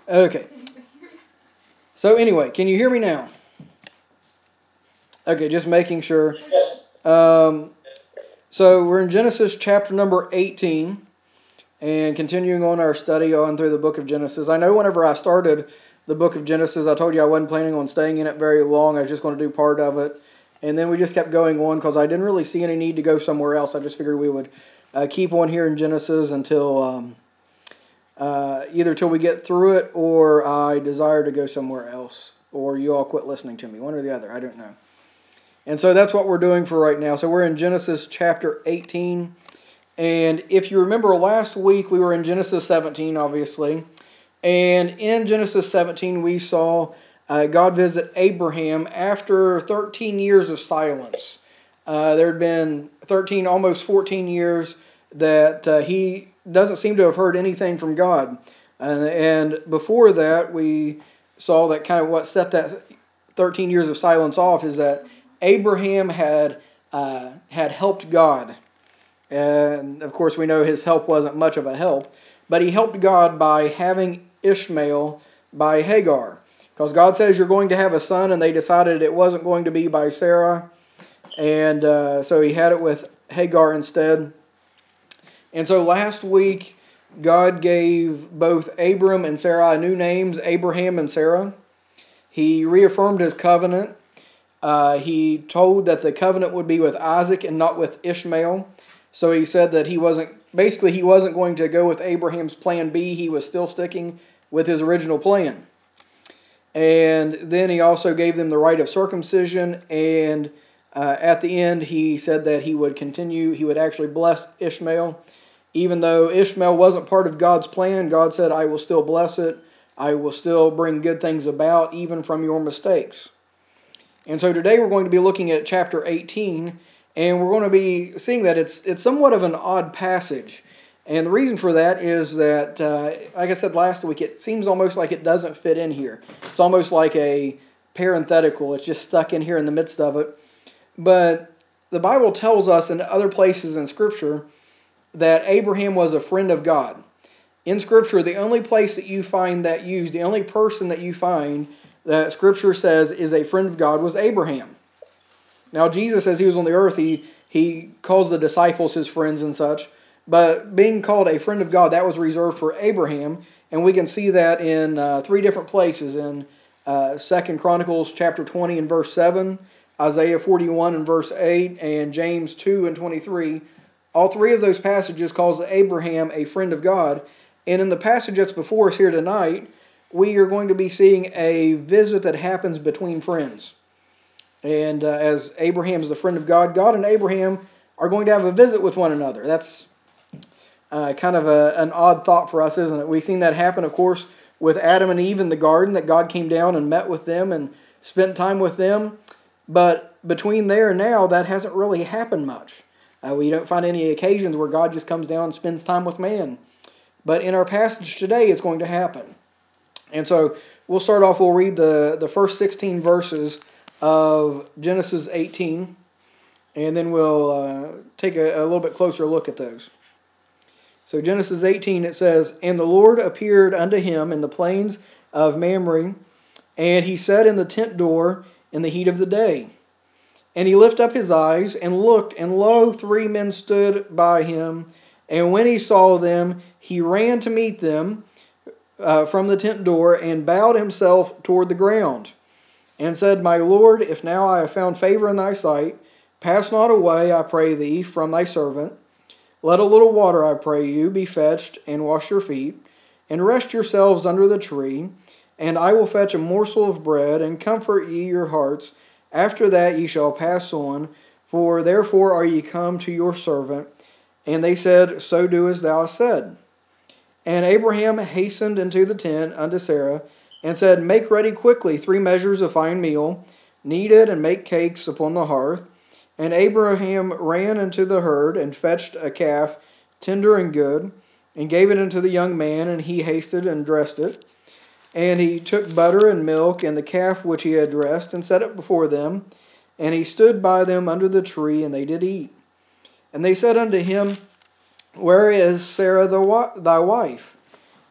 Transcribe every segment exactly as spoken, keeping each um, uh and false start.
Okay. So anyway, can you hear me now? Okay, just making sure. Um, so we're in Genesis chapter number eighteen, and continuing on our study on through the book of Genesis. I know whenever I started the book of Genesis, I told you I wasn't planning on staying in it very long. I was just going to do part of it. And then we just kept going on because I didn't really see any need to go somewhere else. I just figured we would uh, keep on here in Genesis until um, uh, either till we get through it or I desire to go somewhere else or you all quit listening to me. One or the other. I don't know. And so that's what we're doing for right now. So we're in Genesis chapter eighteen. And if you remember last week, we were in Genesis seventeen, obviously. And in Genesis seventeen, we saw uh, God visit Abraham after thirteen years of silence. Uh, there had been thirteen, almost fourteen years that uh, he doesn't seem to have heard anything from God. Uh, and before that, we saw that kind of what set that thirteen years of silence off is that Abraham had uh, had helped God. And of course, we know his help wasn't much of a help, but he helped God by having Ishmael by Hagar. Because God says you're going to have a son, and they decided it wasn't going to be by Sarah. And uh, so he had it with Hagar instead. And so last week, God gave both Abram and Sarai new names, Abraham and Sarah. He reaffirmed his covenant. Uh, he told that the covenant would be with Isaac and not with Ishmael. So he said that he wasn't, basically he wasn't going to go with Abraham's plan B. He was still sticking with his original plan. And then he also gave them the rite of circumcision. And uh, at the end, he said that he would continue, he would actually bless Ishmael. Even though Ishmael wasn't part of God's plan, God said, I will still bless it. I will still bring good things about, even from your mistakes. And so today we're going to be looking at chapter eighteen, and we're going to be seeing that it's it's somewhat of an odd passage. And the reason for that is that, uh, like I said last week, it seems almost like it doesn't fit in here. It's almost like a parenthetical. It's just stuck in here in the midst of it. But the Bible tells us in other places in Scripture that Abraham was a friend of God. In Scripture, the only place that you find that used, the only person that you find that Scripture says is a friend of God was Abraham. Now, Jesus, as he was on the earth, he, he calls the disciples his friends and such. But being called a friend of God, that was reserved for Abraham. And we can see that in uh, three different places. In uh, Second Chronicles chapter twenty and verse seven, Isaiah forty-one and verse eight, and James two and twenty-three. All three of those passages calls Abraham a friend of God. And in the passage that's before us here tonight, we are going to be seeing a visit that happens between friends. And uh, as Abraham is the friend of God, God and Abraham are going to have a visit with one another. That's uh, kind of a, an odd thought for us, isn't it? We've seen that happen, of course, with Adam and Eve in the garden, that God came down and met with them and spent time with them. But between there and now, that hasn't really happened much. Uh, we don't find any occasions where God just comes down and spends time with man. But in our passage today, it's going to happen. And so we'll start off, we'll read the, the first sixteen verses of Genesis eighteen, and then we'll uh, take a, a little bit closer look at those. So Genesis eighteen, it says, And the Lord appeared unto him in the plains of Mamre, and he sat in the tent door in the heat of the day. And he lifted up his eyes and looked, and lo, three men stood by him. And when he saw them, he ran to meet them uh, from the tent door, and bowed himself toward the ground, and said, My Lord, if now I have found favor in thy sight, pass not away, I pray thee, from thy servant. Let a little water, I pray you, be fetched, and wash your feet, and rest yourselves under the tree, and I will fetch a morsel of bread, and comfort ye your hearts. After that ye shall pass on, for therefore are ye come to your servant. And they said, So do as thou hast said. And Abraham hastened into the tent unto Sarah, and said, Make ready quickly three measures of fine meal, knead it, and make cakes upon the hearth. And Abraham ran into the herd, and fetched a calf, tender and good, and gave it unto the young man, and he hasted and dressed it. And he took butter and milk, and the calf which he had dressed, and set it before them. And he stood by them under the tree, and they did eat. And they said unto him, Where is Sarah thy wife?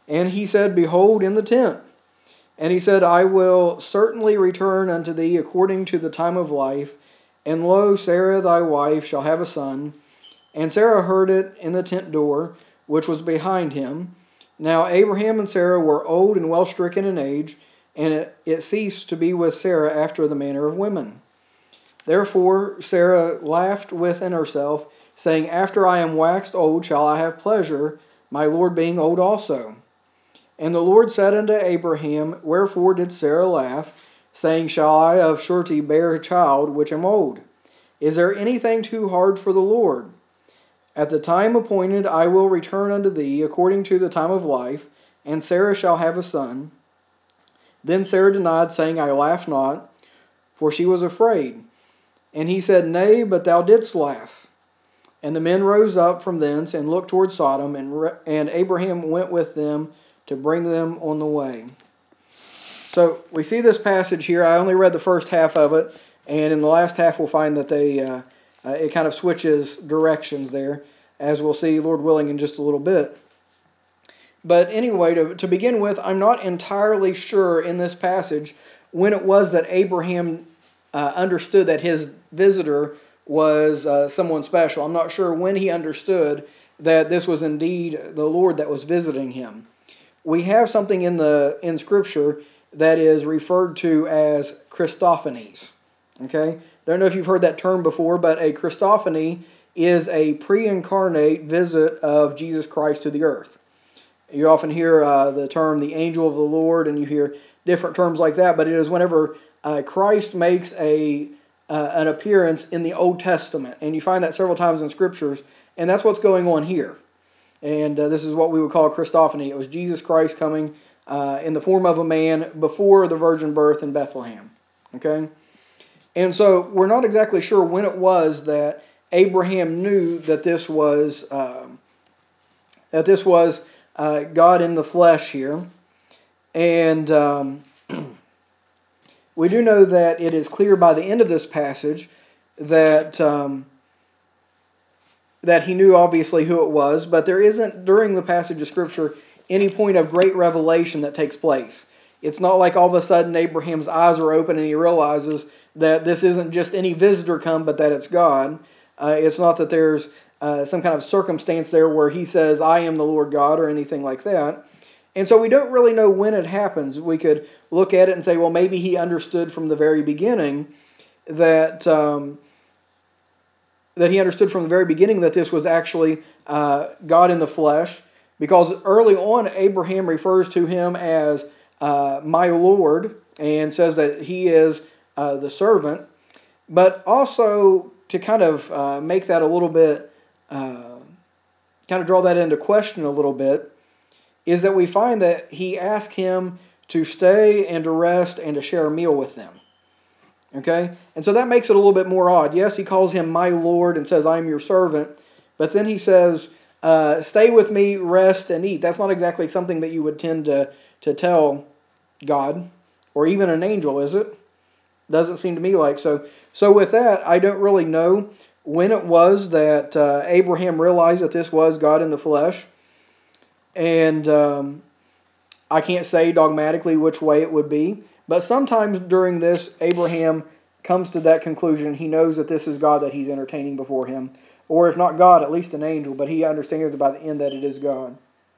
And he said, Behold, in the tent. And he said, I will certainly return unto thee according to the time of life. And lo, Sarah thy wife shall have a son. And Sarah heard it in the tent door, which was behind him. Now Abraham and Sarah were old and well stricken in age, and it, it ceased to be with Sarah after the manner of women. Therefore Sarah laughed within herself, saying, After I am waxed old shall I have pleasure, my Lord being old also. And the Lord said unto Abraham, Wherefore did Sarah laugh, saying, Shall I of surety bear a child which am old? Is there anything too hard for the Lord? At the time appointed I will return unto thee according to the time of life, and Sarah shall have a son. Then Sarah denied, saying, I laugh not, for she was afraid. And he said, Nay, but thou didst laugh. And the men rose up from thence and looked toward Sodom, and, and Abraham went with them to bring them on the way. So we see this passage here. I only read the first half of it, and in the last half we'll find that they uh, uh, it kind of switches directions there, as we'll see, Lord willing, in just a little bit. But anyway, to, to begin with, I'm not entirely sure in this passage when it was that Abraham uh, understood that his visitor was uh, someone special. I'm not sure when he understood that this was indeed the Lord that was visiting him. We have something in the in Scripture that is referred to as Christophanies. Okay? Don't know if you've heard that term before, but a Christophany is a pre-incarnate visit of Jesus Christ to the earth. You often hear uh, the term the angel of the Lord, and you hear different terms like that, but it is whenever uh, Christ makes a uh, an appearance in the Old Testament, and you find that several times in Scriptures, and that's what's going on here. And uh, this is what we would call a Christophany. It was Jesus Christ coming uh, in the form of a man before the virgin birth in Bethlehem. Okay? And so we're not exactly sure when it was that Abraham knew that this was uh, that this was uh, God in the flesh here. And um, we do know that it is clear by the end of this passage that um, that he knew obviously who it was, but there isn't during the passage of Scripture any point of great revelation that takes place. It's not like all of a sudden Abraham's eyes are open and he realizes that this isn't just any visitor come, but that it's God. Uh, it's not that there's uh, some kind of circumstance there where he says, I am the Lord God, or anything like that. And so we don't really know when it happens. We could look at it and say, well, maybe he understood from the very beginning that um, that he understood from the very beginning that this was actually uh, God in the flesh, because early on Abraham refers to him as uh, my Lord and says that he is uh, the servant. But also to kind of uh, make that a little bit, uh, kind of draw that into question a little bit, is that we find that he asked him to stay and to rest and to share a meal with them. Okay? And so that makes it a little bit more odd. Yes, he calls him my Lord and says, I am your servant. But then he says, uh, stay with me, rest, and eat. That's not exactly something that you would tend to, to tell God or even an angel, is it? Doesn't seem to me like so. So with that, I don't really know when it was that uh, Abraham realized that this was God in the flesh. And um, I can't say dogmatically which way it would be. But sometimes during this, Abraham comes to that conclusion. He knows that this is God that he's entertaining before him. Or if not God, at least an angel. But he understands by the end that it is God.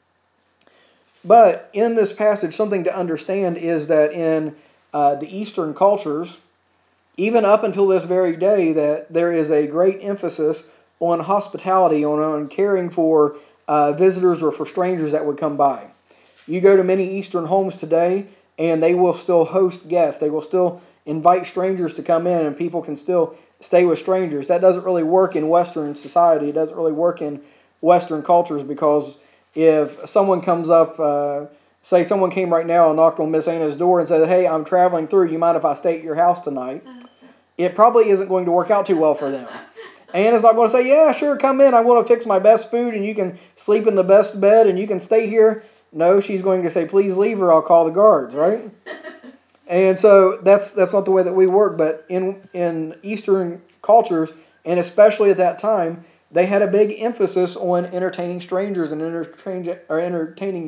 But in this passage, something to understand is that in uh, the Eastern cultures, even up until this very day, that there is a great emphasis on hospitality, on, on caring for uh, visitors or for strangers that would come by. You go to many Eastern homes today, and they will still host guests. They will still invite strangers to come in, and people can still stay with strangers. That doesn't really work in Western society. It doesn't really work in Western cultures, because if someone comes up, uh, say someone came right now and knocked on Miss Anna's door and said, hey, I'm traveling through. You mind if I stay at your house tonight? It probably isn't going to work out too well for them. Anna's not going to say, yeah, sure, come in. I want to fix my best food, and you can sleep in the best bed, and you can stay here. No, she's going to say, please leave or I'll call the guards, right? And so that's that's not the way that we work. But in in Eastern cultures, and especially at that time, they had a big emphasis on entertaining strangers and entertaining, or entertaining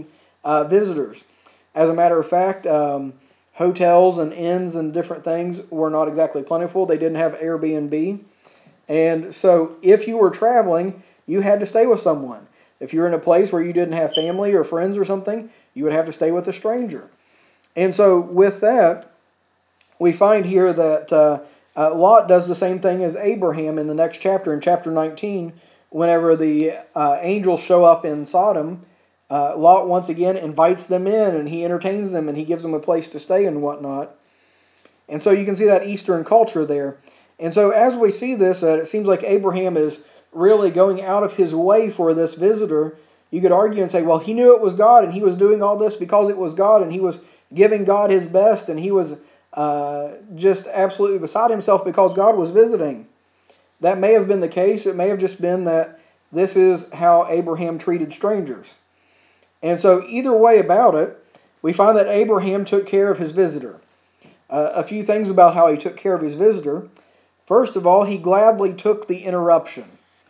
uh, visitors. As a matter of fact, um, hotels and inns and different things were not exactly plentiful. They didn't have Airbnb. And so if you were traveling, you had to stay with someone. If you're in a place where you didn't have family or friends or something, you would have to stay with a stranger. And so with that, we find here that uh, uh, Lot does the same thing as Abraham in the next chapter, in chapter nineteen. Whenever the uh, angels show up in Sodom, uh, Lot once again invites them in, and he entertains them, and he gives them a place to stay and whatnot. And so you can see that Eastern culture there. And so as we see this, uh, it seems like Abraham is really going out of his way for this visitor. You could argue and say, well, he knew it was God, and he was doing all this because it was God, and he was giving God his best, and he was uh, just absolutely beside himself because God was visiting. That may have been the case. It may have just been that this is how Abraham treated strangers. And so either way about it, we find that Abraham took care of his visitor. Uh, a few things about how he took care of his visitor. First of all, he gladly took the interruption.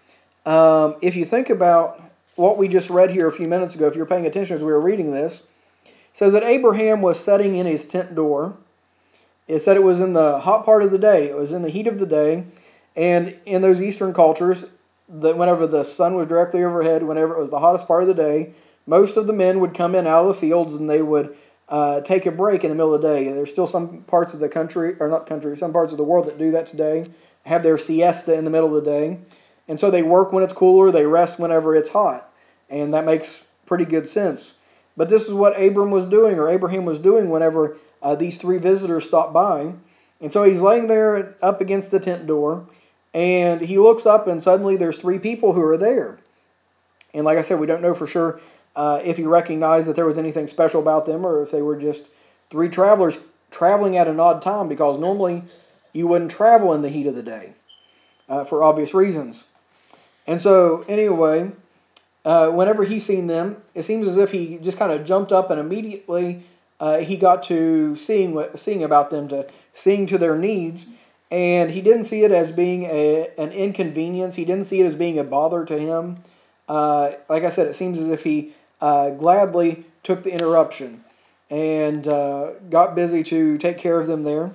Um, if you think about what we just read here a few minutes ago, if you're paying attention as we were reading this, it says that Abraham was sitting in his tent door. It said it was in the hot part of the day. It was in the heat of the day. And in those Eastern cultures, that whenever the sun was directly overhead, whenever it was the hottest part of the day, most of the men would come in out of the fields and they would uh, take a break in the middle of the day. There's still some parts of the country, or not country, some parts of the world that do that today, have their siesta in the middle of the day. And so they work when it's cooler, they rest whenever it's hot. And that makes pretty good sense. But this is what Abram was doing, or Abraham was doing whenever uh, these three visitors stopped by. And so he's laying there up against the tent door, and he looks up and suddenly there's three people who are there. And like I said, we don't know for sure uh, if he recognized that there was anything special about them or if they were just three travelers traveling at an odd time, because normally you wouldn't travel in the heat of the day uh, for obvious reasons. And so anyway, uh, whenever he seen them, it seems as if he just kind of jumped up and immediately uh, he got to seeing what, seeing about them, to seeing to their needs. And he didn't see it as being a, an inconvenience. He didn't see it as being a bother to him. Uh, like I said, it seems as if he uh, gladly took the interruption and uh, got busy to take care of them there.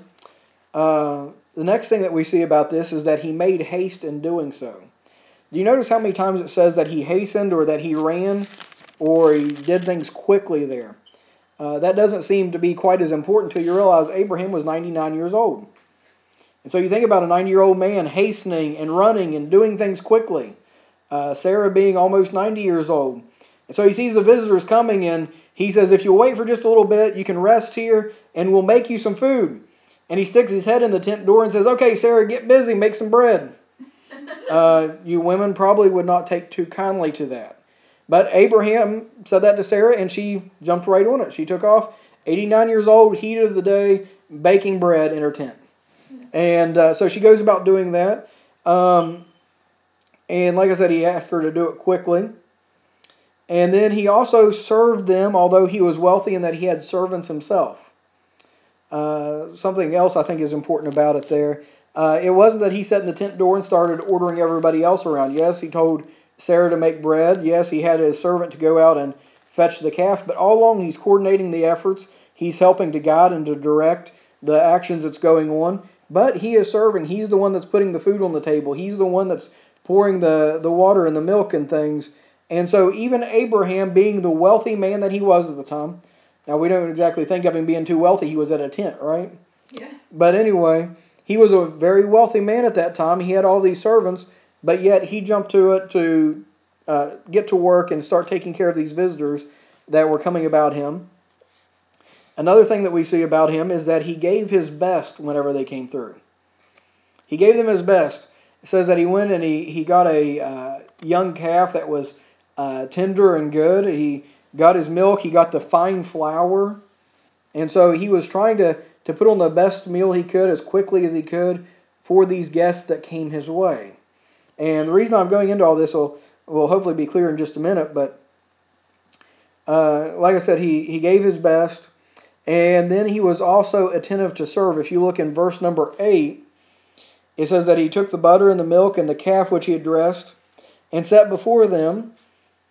Uh, the next thing that we see about this is that he made haste in doing so. Do you notice how many times it says that he hastened, or that he ran, or he did things quickly there? Uh, that doesn't seem to be quite as important until you realize Abraham was ninety-nine years old. And so you think about a ninety-year-old man hastening and running and doing things quickly. Uh, Sarah being almost ninety years old. And so he sees the visitors coming, and he says, if you'll wait for just a little bit, you can rest here and we'll make you some food. And he sticks his head in the tent door and says, okay, Sarah, get busy, make some bread. Uh, you women probably would not take too kindly to that. But Abraham said that to Sarah, and she jumped right on it. She took off, eighty-nine years old, heat of the day, baking bread in her tent. And uh, so she goes about doing that. Um, and like I said, he asked her to do it quickly. And then he also served them, although he was wealthy in that he had servants himself. Uh, something else I think is important about it there. Uh, it wasn't that he sat in the tent door and started ordering everybody else around. Yes, he told Sarah to make bread. Yes, he had his servant to go out and fetch the calf. But all along he's coordinating the efforts. He's helping to guide and to direct the actions that's going on. But he is serving. He's the one that's putting the food on the table. He's the one that's pouring the, the water and the milk and things. And so even Abraham, being the wealthy man that he was at the time, now we don't exactly think of him being too wealthy. He was at a tent, right? Yeah. But anyway, he was a very wealthy man at that time. He had all these servants, but yet he jumped to it to uh, get to work and start taking care of these visitors that were coming about him. Another thing that we see about him is that he gave his best whenever they came through. He gave them his best. It says that he went and he, he got a uh, young calf that was uh, tender and good. He got his milk. He got the fine flour. And so he was trying to, to put on the best meal he could as quickly as he could for these guests that came his way. And the reason I'm going into all this will, will hopefully be clear in just a minute. But uh, like I said, he, he gave his best. And then he was also attentive to serve. If you look in verse number eight, it says that he took the butter and the milk and the calf which he had dressed and set before them.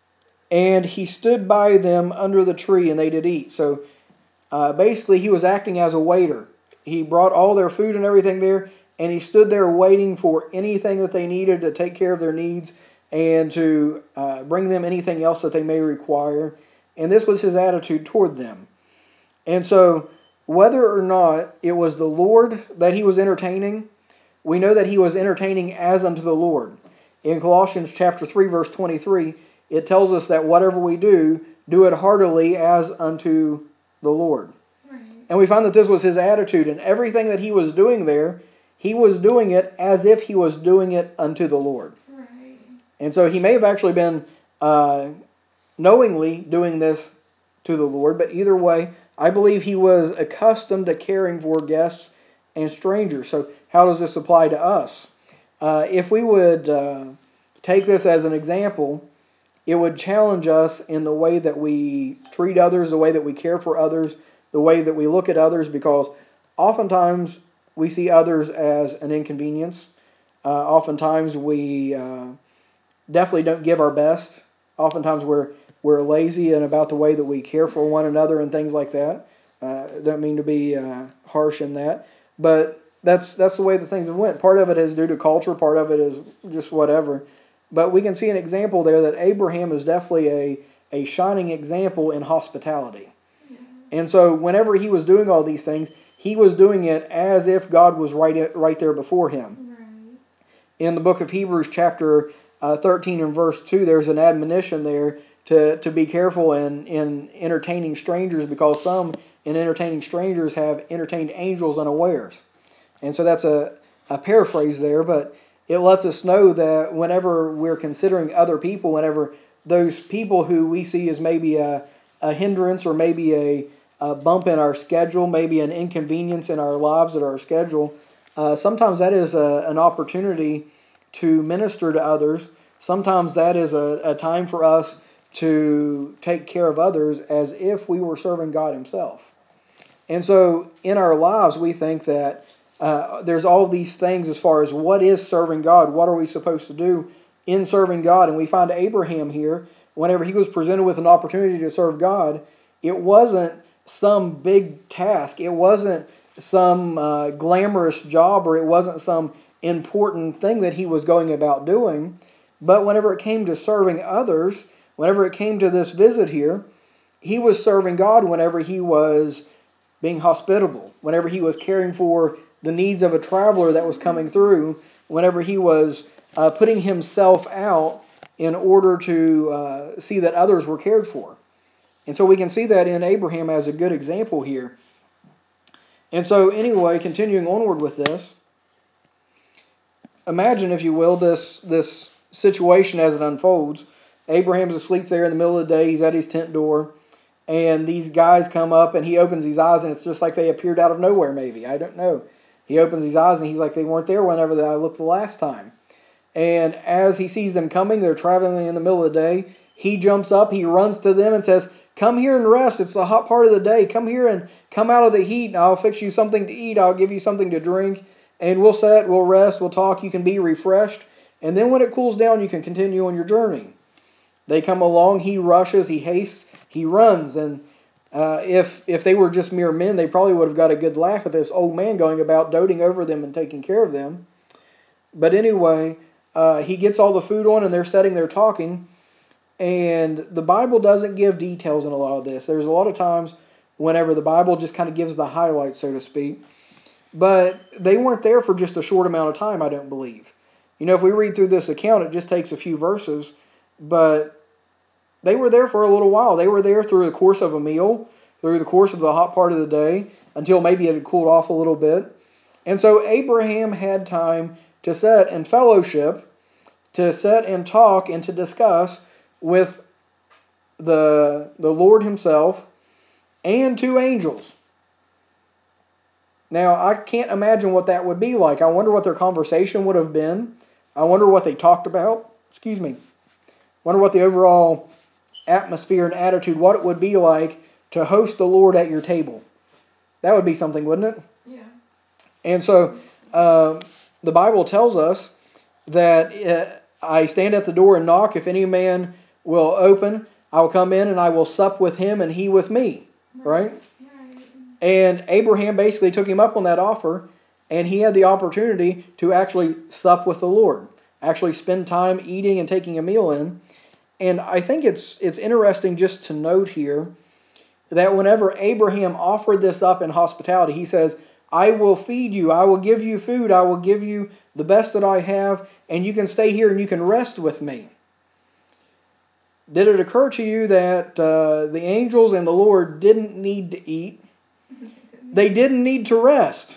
And he stood by them under the tree, and they did eat. So uh, basically, he was acting as a waiter. He brought all their food and everything there, and he stood there waiting for anything that they needed to take care of their needs and to uh, bring them anything else that they may require. And this was his attitude toward them. And so, whether or not it was the Lord that he was entertaining, we know that he was entertaining as unto the Lord. In Colossians chapter three, verse twenty-three, it tells us that whatever we do, do it heartily as unto the Lord. Right. And we find that this was his attitude, and everything that he was doing there, he was doing it as if he was doing it unto the Lord. Right. And so he may have actually been uh, knowingly doing this to the Lord, but either way, I believe he was accustomed to caring for guests and strangers. So how does this apply to us? Uh, if we would uh, take this as an example, it would challenge us in the way that we treat others, the way that we care for others, the way that we look at others, because oftentimes we see others as an inconvenience. Uh, oftentimes we uh, definitely don't give our best. Oftentimes we're we're lazy and about the way that we care for one another and things like that. Uh, don't mean to be uh, harsh in that, but that's that's the way that things have went. Part of it is due to culture, part of it is just whatever. But we can see an example there that Abraham is definitely a, a shining example in hospitality. Yeah. And so whenever he was doing all these things, he was doing it as if God was right right there before him. Right. In the book of Hebrews chapter uh, thirteen and verse two, there's an admonition there to, to be careful in, in entertaining strangers, because some in entertaining strangers have entertained angels unawares. And so that's a, a paraphrase there, but it lets us know that whenever we're considering other people, whenever those people who we see as maybe a, a hindrance or maybe a, a bump in our schedule, maybe an inconvenience in our lives at our schedule, uh, sometimes that is a, an opportunity to minister to others. Sometimes that is a, a time for us to take care of others as if we were serving God himself. And so in our lives, we think that uh, there's all these things as far as what is serving God, what are we supposed to do in serving God. And we find Abraham here, whenever he was presented with an opportunity to serve God, it wasn't some big task. It wasn't some uh, glamorous job, or it wasn't some important thing that he was going about doing. But whenever it came to serving others, whenever it came to this visit here, he was serving God whenever he was being hospitable, whenever he was caring for the needs of a traveler that was coming through, whenever he was uh, putting himself out in order to uh, see that others were cared for. And so we can see that in Abraham as a good example here. And so anyway, continuing onward with this, imagine, if you will, this, this situation as it unfolds. Abraham's asleep there in the middle of the day. He's at his tent door. And these guys come up, and he opens his eyes, and it's just like they appeared out of nowhere, maybe. I don't know. He opens his eyes, and he's like, they weren't there whenever I looked the last time. And as he sees them coming, they're traveling in the middle of the day. He jumps up, he runs to them and says, come here and rest. It's the hot part of the day. Come here and come out of the heat, and I'll fix you something to eat. I'll give you something to drink. And we'll sit, we'll rest, we'll talk. You can be refreshed. And then when it cools down, you can continue on your journey. They come along, he rushes, he hastes, he runs, and uh, if if they were just mere men, they probably would have got a good laugh at this old man going about doting over them and taking care of them. But anyway, uh, he gets all the food on, and they're sitting there talking, and the Bible doesn't give details in a lot of this. There's a lot of times whenever the Bible just kind of gives the highlights, so to speak. But they weren't there for just a short amount of time, I don't believe. You know, if we read through this account, it just takes a few verses, but they were there for a little while. They were there through the course of a meal, through the course of the hot part of the day, until maybe it had cooled off a little bit. And so Abraham had time to sit and fellowship, to sit and talk and to discuss with the, the Lord himself and two angels. Now, I can't imagine what that would be like. I wonder what their conversation would have been. I wonder what they talked about. Excuse me. I wonder what the overall atmosphere and attitude, what it would be like to host the Lord at your table. That would be something, wouldn't it? Yeah. And so um, the Bible tells us that uh, I stand at the door and knock. If any man will open, I will come in and I will sup with him and he with me. Right? Right? And Abraham basically took him up on that offer, and he had the opportunity to actually sup with the Lord, actually spend time eating and taking a meal in. And I think it's it's interesting just to note here that whenever Abraham offered this up in hospitality, he says, I will feed you, I will give you food, I will give you the best that I have, and you can stay here and you can rest with me. Did it occur to you that uh, the angels and the Lord didn't need to eat? They didn't need to rest.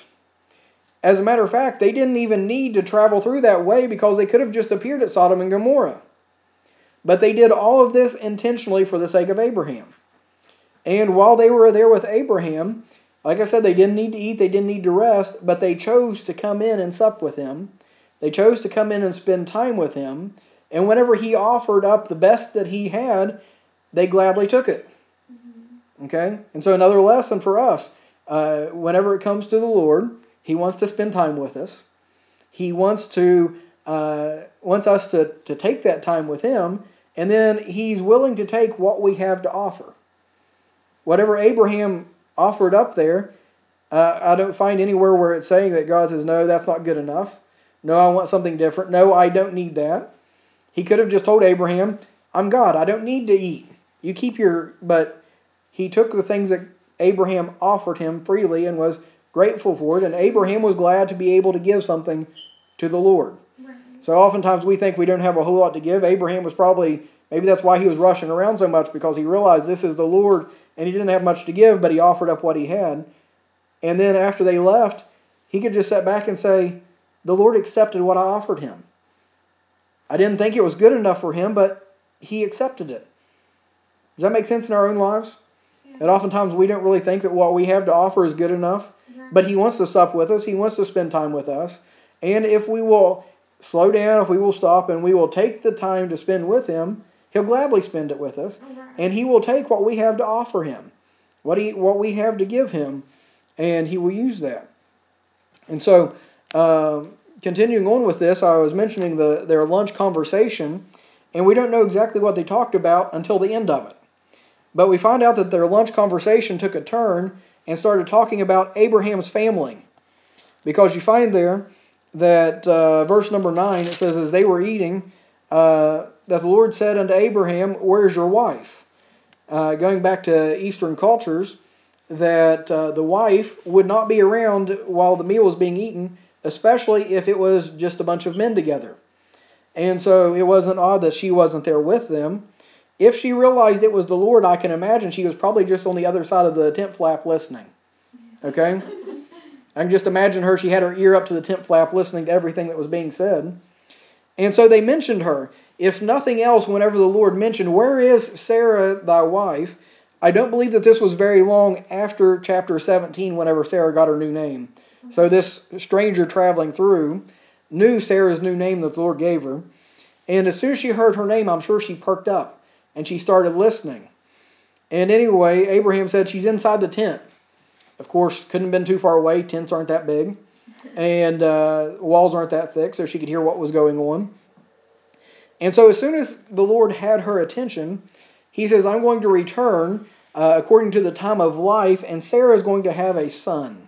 As a matter of fact, they didn't even need to travel through that way because they could have just appeared at Sodom and Gomorrah. But they did all of this intentionally for the sake of Abraham. And while they were there with Abraham, like I said, they didn't need to eat, they didn't need to rest, but they chose to come in and sup with him. They chose to come in and spend time with him. And whenever he offered up the best that he had, they gladly took it. Mm-hmm. Okay? And so another lesson for us. Uh, whenever it comes to the Lord, he wants to spend time with us. He wants to uh, wants us to, to take that time with him, and then he's willing to take what we have to offer. Whatever Abraham offered up there, uh, I don't find anywhere where it's saying that God says, no, that's not good enough. No, I want something different. No, I don't need that. He could have just told Abraham, I'm God, I don't need to eat. You keep your... But he took the things that Abraham offered him freely and was grateful for it, and Abraham was glad to be able to give something to the Lord. Right. So oftentimes we think we don't have a whole lot to give. Abraham was probably, maybe that's why he was rushing around so much, because he realized this is the Lord, and he didn't have much to give, but he offered up what he had. And then after they left, he could just sit back and say, the Lord accepted what I offered him. I didn't think it was good enough for him, but he accepted it. Does that make sense in our own lives? And oftentimes we don't really think that what we have to offer is good enough. But he wants to sup with us. He wants to spend time with us. And if we will slow down, if we will stop, and we will take the time to spend with him, he'll gladly spend it with us. And he will take what we have to offer him, what he, what we have to give him, and he will use that. And so, uh, continuing on with this, I was mentioning the, their lunch conversation, and we don't know exactly what they talked about until the end of it. But we find out that their lunch conversation took a turn and started talking about Abraham's family. Because you find there that uh, verse number nine, it says, as they were eating, uh, that the Lord said unto Abraham, where is your wife? Uh, going back to Eastern cultures, that uh, the wife would not be around while the meal was being eaten, especially if it was just a bunch of men together. And so it wasn't odd that she wasn't there with them. If she realized it was the Lord, I can imagine she was probably just on the other side of the tent flap listening. Okay? I can just imagine her. She had her ear up to the tent flap listening to everything that was being said. And so they mentioned her. If nothing else, whenever the Lord mentioned, where is Sarah thy wife? I don't believe that this was very long after chapter seventeen, whenever Sarah got her new name. So this stranger traveling through knew Sarah's new name that the Lord gave her. And as soon as she heard her name, I'm sure she perked up. And she started listening. And anyway, Abraham said she's inside the tent. Of course, couldn't have been too far away. Tents aren't that big. And uh, walls aren't that thick, so she could hear what was going on. And so as soon as the Lord had her attention, he says, I'm going to return uh, according to the time of life, and Sarah is going to have a son.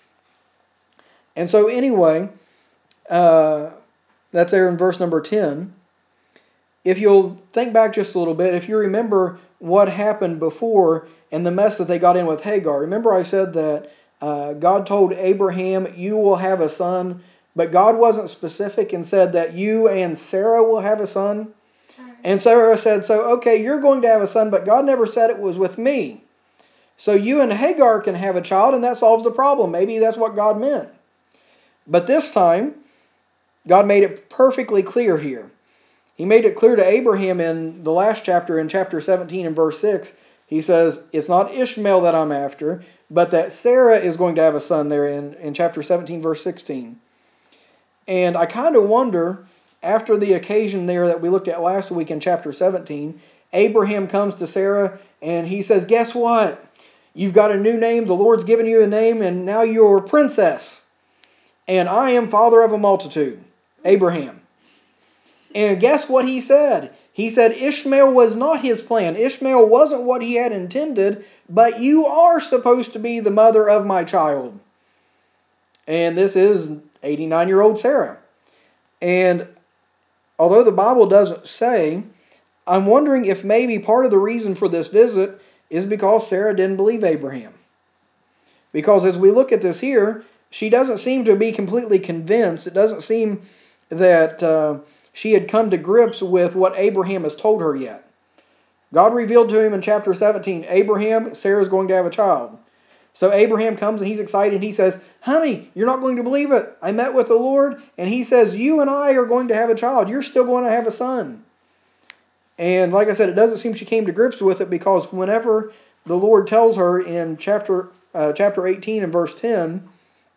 And so anyway, uh, that's there in verse number ten. If you'll think back just a little bit, if you remember what happened before and the mess that they got in with Hagar. Remember I said that uh, God told Abraham, you will have a son, but God wasn't specific and said that you and Sarah will have a son. And Sarah said, so, okay, you're going to have a son, but God never said it was with me. So you and Hagar can have a child, and that solves the problem. Maybe that's what God meant. But this time, God made it perfectly clear here. He made it clear to Abraham in the last chapter, in chapter seventeen and verse six. He says, it's not Ishmael that I'm after, but that Sarah is going to have a son there in, in chapter seventeen, verse sixteen. And I kind of wonder, after the occasion there that we looked at last week in chapter seventeen, Abraham comes to Sarah and he says, guess what? You've got a new name. The Lord's given you a name, and now you're a princess. And I am father of a multitude. Abraham. And guess what he said? He said Ishmael was not his plan. Ishmael wasn't what he had intended, but you are supposed to be the mother of my child. And this is eighty-nine-year-old Sarah. And although the Bible doesn't say, I'm wondering if maybe part of the reason for this visit is because Sarah didn't believe Abraham. Because as we look at this here, she doesn't seem to be completely convinced. It doesn't seem that uh, she had come to grips with what Abraham has told her yet. God revealed to him in chapter seventeen, Abraham, Sarah's going to have a child. So Abraham comes and he's excited and he says, honey, you're not going to believe it. I met with the Lord and he says, you and I are going to have a child. You're still going to have a son. And like I said, it doesn't seem she came to grips with it, because whenever the Lord tells her in chapter uh, chapter eighteen and verse ten,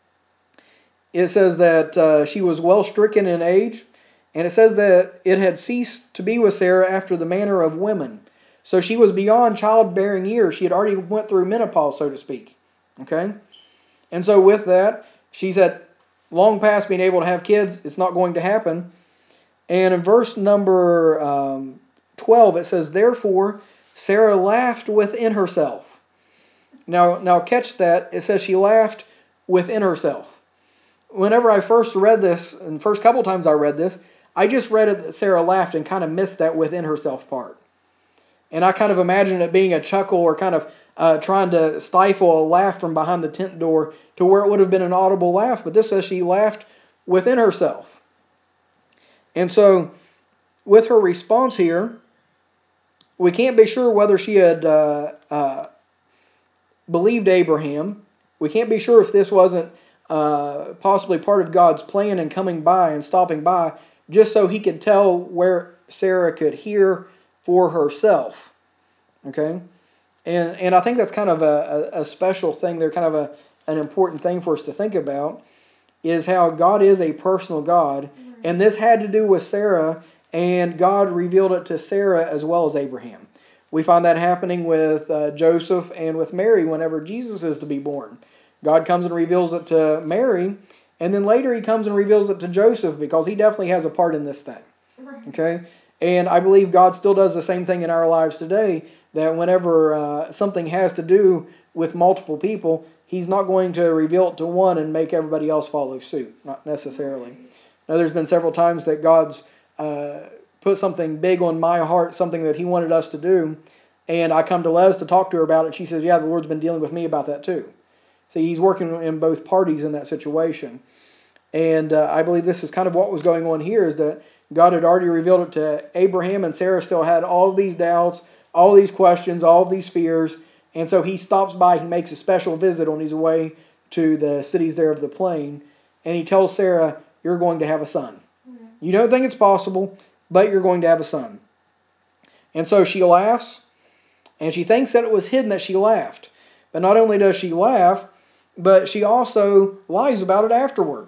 it says that uh, she was well stricken in age, and it says that it had ceased to be with Sarah after the manner of women. So she was beyond childbearing years. She had already went through menopause, so to speak. Okay? And so with that, she's at long past being able to have kids. It's not going to happen. And in verse number um, twelve, it says, therefore Sarah laughed within herself. Now, now catch that. It says she laughed within herself. Whenever I first read this, and the first couple times I read this, I just read it that Sarah laughed and kind of missed that within herself part. And I kind of imagined it being a chuckle or kind of uh, trying to stifle a laugh from behind the tent door to where it would have been an audible laugh. But this says she laughed within herself. And so with her response here, we can't be sure whether she had uh, uh, believed Abraham. We can't be sure if this wasn't uh, possibly part of God's plan and coming by and stopping by just so he could tell where Sarah could hear for herself. Okay? And and I think that's kind of a, a, a special thing there, kind of a, an important thing for us to think about, is how God is a personal God. And this had to do with Sarah, and God revealed it to Sarah as well as Abraham. We find that happening with uh, Joseph and with Mary whenever Jesus is to be born. God comes and reveals it to Mary, and then later he comes and reveals it to Joseph, because he definitely has a part in this thing. Okay? And I believe God still does the same thing in our lives today, that whenever uh, something has to do with multiple people, he's not going to reveal it to one and make everybody else follow suit. Not necessarily. Now, there's been several times that God's uh, put something big on my heart, something that he wanted us to do, and I come to Les to talk to her about it. She says, yeah, the Lord's been dealing with me about that too. See, he's working in both parties in that situation. And uh, I believe this is kind of what was going on here, is that God had already revealed it to Abraham, and Sarah still had all of these doubts, all these questions, all of these fears. And so he stops by, he makes a special visit on his way to the cities there of the plain, and he tells Sarah, you're going to have a son. Mm-hmm. You don't think it's possible, but you're going to have a son. And so she laughs, and she thinks that it was hidden that she laughed. But not only does she laugh, but she also lies about it afterward.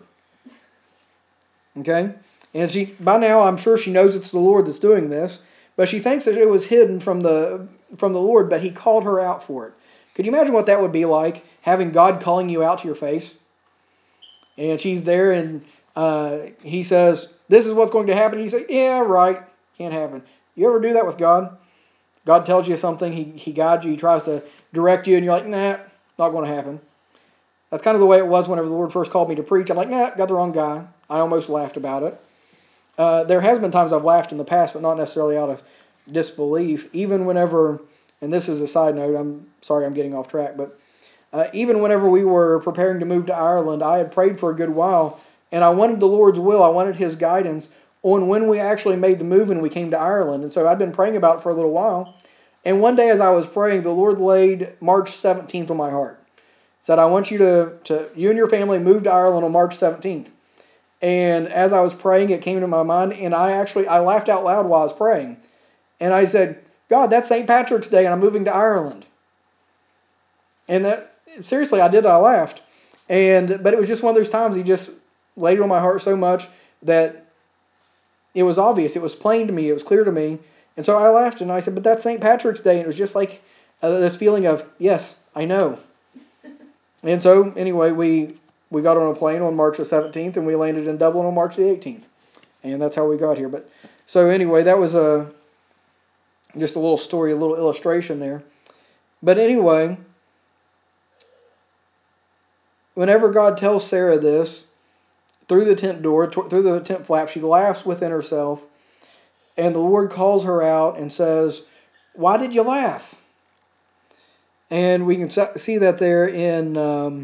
Okay? And she, by now, I'm sure she knows it's the Lord that's doing this, but she thinks that it was hidden from the from the Lord, but he called her out for it. Could you imagine what that would be like, having God calling you out to your face? And she's there, and uh, he says, this is what's going to happen. And you say, yeah, right, can't happen. You ever do that with God? God tells you something, he, he guides you, he tries to direct you, and you're like, nah, not going to happen. That's kind of the way it was whenever the Lord first called me to preach. I'm like, nah, got the wrong guy. I almost laughed about it. Uh, there has been times I've laughed in the past, but not necessarily out of disbelief. Even whenever, and this is a side note, I'm sorry I'm getting off track, but uh, even whenever we were preparing to move to Ireland, I had prayed for a good while, and I wanted the Lord's will, I wanted his guidance on when we actually made the move and we came to Ireland. And so I'd been praying about it for a little while. And one day as I was praying, the Lord laid March seventeenth on my heart. Said, I want you to, to, you and your family move to Ireland on March seventeenth. And as I was praying, it came to my mind, and I actually, I laughed out loud while I was praying. And I said, God, that's Saint Patrick's Day, and I'm moving to Ireland. And that, seriously, I did, I laughed. And, but it was just one of those times he just laid it on my heart so much that it was obvious, it was plain to me, it was clear to me. And so I laughed, and I said, but that's Saint Patrick's Day. And it was just like uh, this feeling of, yes, I know. And so, anyway, we we got on a plane on March the seventeenth, and we landed in Dublin on March the eighteenth. And that's how we got here. But so, anyway, that was a Just a little story, a little illustration there. But anyway, whenever God tells Sarah this, through the tent door, through the tent flap, she laughs within herself. And the Lord calls her out and says, "Why did you laugh?" And we can see that there in um,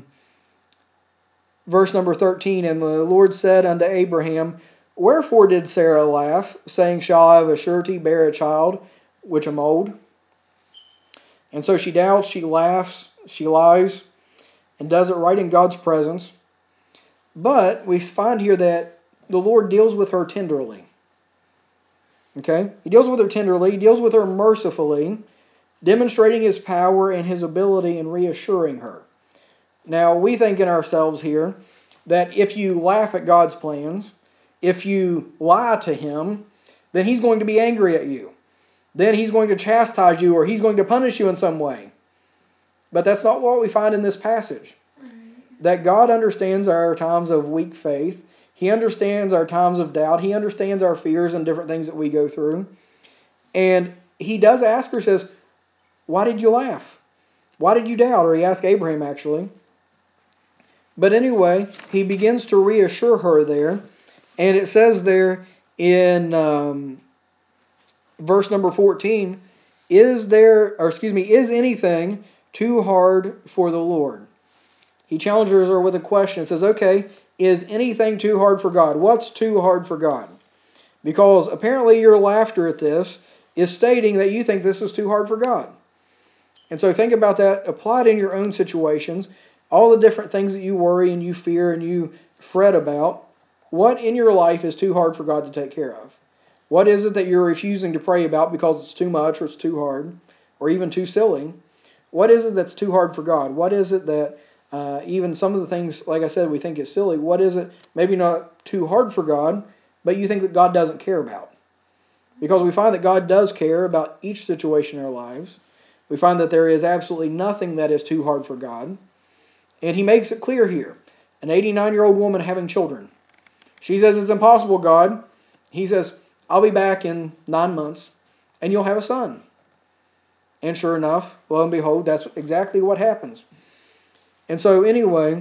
verse number thirteen. And the Lord said unto Abraham, "Wherefore did Sarah laugh, saying, Shall I of a surety bear a child, which am old?" And so she doubts, she laughs, she lies, and does it right in God's presence. But we find here that the Lord deals with her tenderly. Okay? He deals with her tenderly, he deals with her mercifully, demonstrating his power and his ability and reassuring her. Now, we think in ourselves here that if you laugh at God's plans, if you lie to him, then he's going to be angry at you. Then he's going to chastise you, or he's going to punish you in some way. But that's not what we find in this passage. That God understands our times of weak faith. He understands our times of doubt. He understands our fears and different things that we go through. And he does ask her, says, "Why did you laugh? Why did you doubt?" Or he asked Abraham, actually. But anyway, he begins to reassure her there. And it says there in um, verse number fourteen, Is there, or excuse me, is anything too hard for the Lord? He challenges her with a question. It says, okay, is anything too hard for God? What's too hard for God? Because apparently your laughter at this is stating that you think this is too hard for God. And so think about that applied in your own situations. All the different things that you worry and you fear and you fret about. What in your life is too hard for God to take care of? What is it that you're refusing to pray about because it's too much or it's too hard or even too silly? What is it that's too hard for God? What is it that uh, even some of the things, like I said, we think is silly? What is it maybe not too hard for God, but you think that God doesn't care about? Because we find that God does care about each situation in our lives. We find that there is absolutely nothing that is too hard for God. And he makes it clear here. An eighty-nine-year-old woman having children. She says, "It's impossible, God." He says, "I'll be back in nine months and you'll have a son." And sure enough, lo and behold, that's exactly what happens. And so anyway,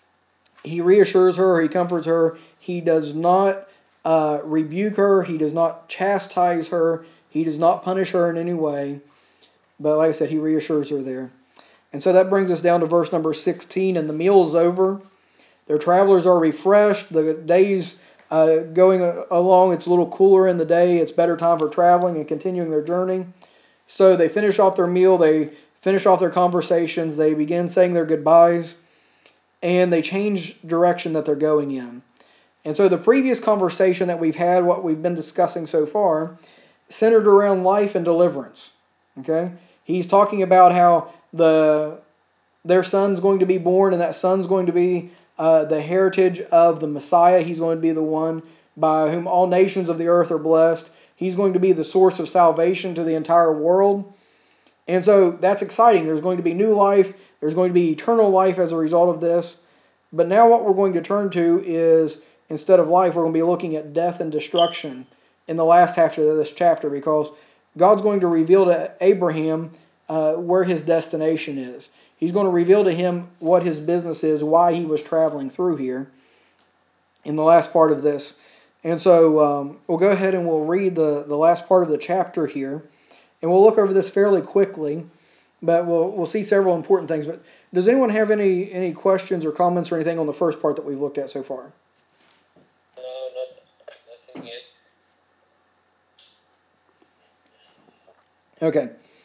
he reassures her, he comforts her. He does not uh, rebuke her. He does not chastise her. He does not punish her in any way. But like I said, he reassures her there. And so that brings us down to verse number sixteen. And the meal is over. Their travelers are refreshed. The day's uh, going along. It's a little cooler in the day. It's better time for traveling and continuing their journey. So they finish off their meal. They finish off their conversations. They begin saying their goodbyes. And they change direction that they're going in. And so the previous conversation that we've had, what we've been discussing so far, centered around life and deliverance. Okay? He's talking about how the their son's going to be born, and that son's going to be uh, the heritage of the Messiah. He's going to be the one by whom all nations of the earth are blessed. He's going to be the source of salvation to the entire world. And so that's exciting. There's going to be new life. There's going to be eternal life as a result of this. But now what we're going to turn to is, instead of life, we're going to be looking at death and destruction in the last half of this chapter, because God's going to reveal to Abraham uh, where his destination is. He's going to reveal to him what his business is, why he was traveling through here in the last part of this. And so um, we'll go ahead and we'll read the, the last part of the chapter here. And we'll look over this fairly quickly, but we'll we'll see several important things. But does anyone have any, any questions or comments or anything on the first part that we've looked at so far? No, nothing, nothing yet. Okay.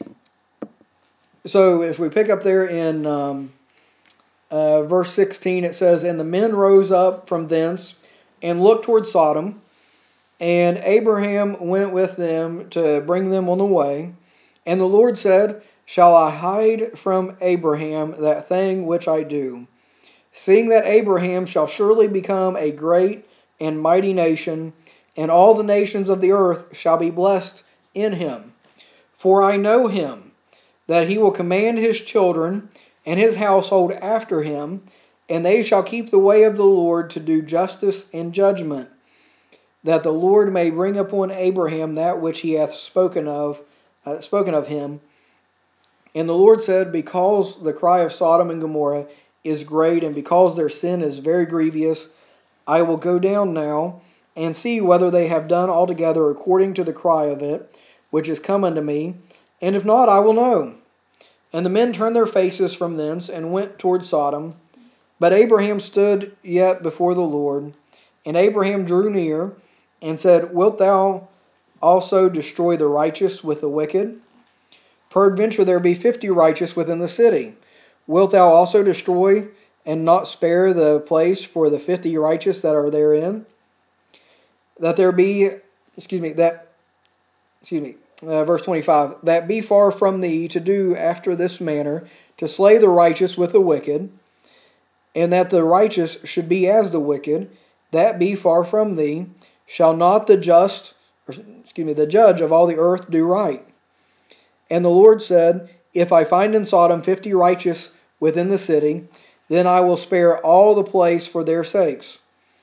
So if we pick up there in um, uh, verse sixteen, it says, "And the men rose up from thence and looked toward Sodom, and Abraham went with them to bring them on the way. And the Lord said, Shall I hide from Abraham that thing which I do? Seeing that Abraham shall surely become a great and mighty nation, and all the nations of the earth shall be blessed in him. For I know him, that he will command his children and his household after him, and they shall keep the way of the Lord to do justice and judgment, that the Lord may bring upon Abraham that which he hath spoken of uh, spoken of him. And the Lord said, because the cry of Sodom and Gomorrah is great, and because their sin is very grievous, I will go down now and see whether they have done altogether according to the cry of it, which is come unto me, and if not, I will know. And the men turned their faces from thence, and went toward Sodom. But Abraham stood yet before the Lord. And Abraham drew near, and said, Wilt thou also destroy the righteous with the wicked? Peradventure there be fifty righteous within the city. Wilt thou also destroy, and not spare the place for the fifty righteous that are therein? That there be, excuse me, that, excuse me, uh, verse twenty-five, that be far from thee to do after this manner, to slay the righteous with the wicked, and that the righteous should be as the wicked, that be far from thee. Shall not the just, or, excuse me, the judge of all the earth do right? And the Lord said, If I find in Sodom fifty righteous within the city, then I will spare all the place for their sakes.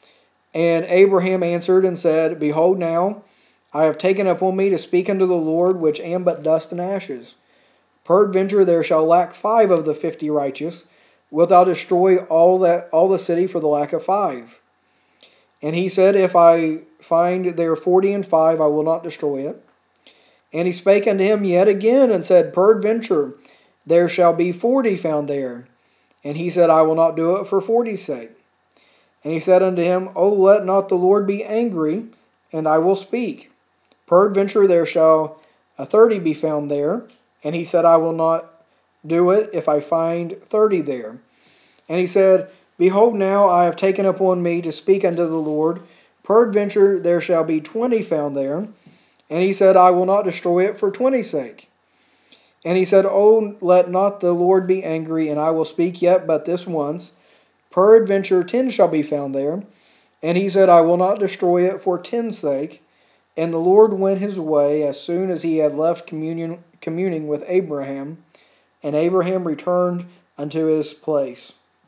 And Abraham answered and said, Behold now, I have taken upon me to speak unto the Lord, which am but dust and ashes. Peradventure there shall lack five of the fifty righteous. Wilt thou destroy all that all the city for the lack of five? And he said, If I find there forty and five, I will not destroy it. And he spake unto him yet again, and said, Peradventure there shall be forty found there. And he said, I will not do it for forty's sake. And he said unto him, O let not the Lord be angry, and I will speak. Peradventure there shall a thirty be found there. And he said, I will not do it if I find thirty there. And he said, Behold now, I have taken upon me to speak unto the Lord. Peradventure there shall be twenty found there. And he said, I will not destroy it for twenty's sake. And he said, O let not the Lord be angry, and I will speak yet but this once. Peradventure ten shall be found there. And he said, I will not destroy it for ten's sake. And the Lord went his way as soon as he had left communion, communing with Abraham. And Abraham returned unto his place.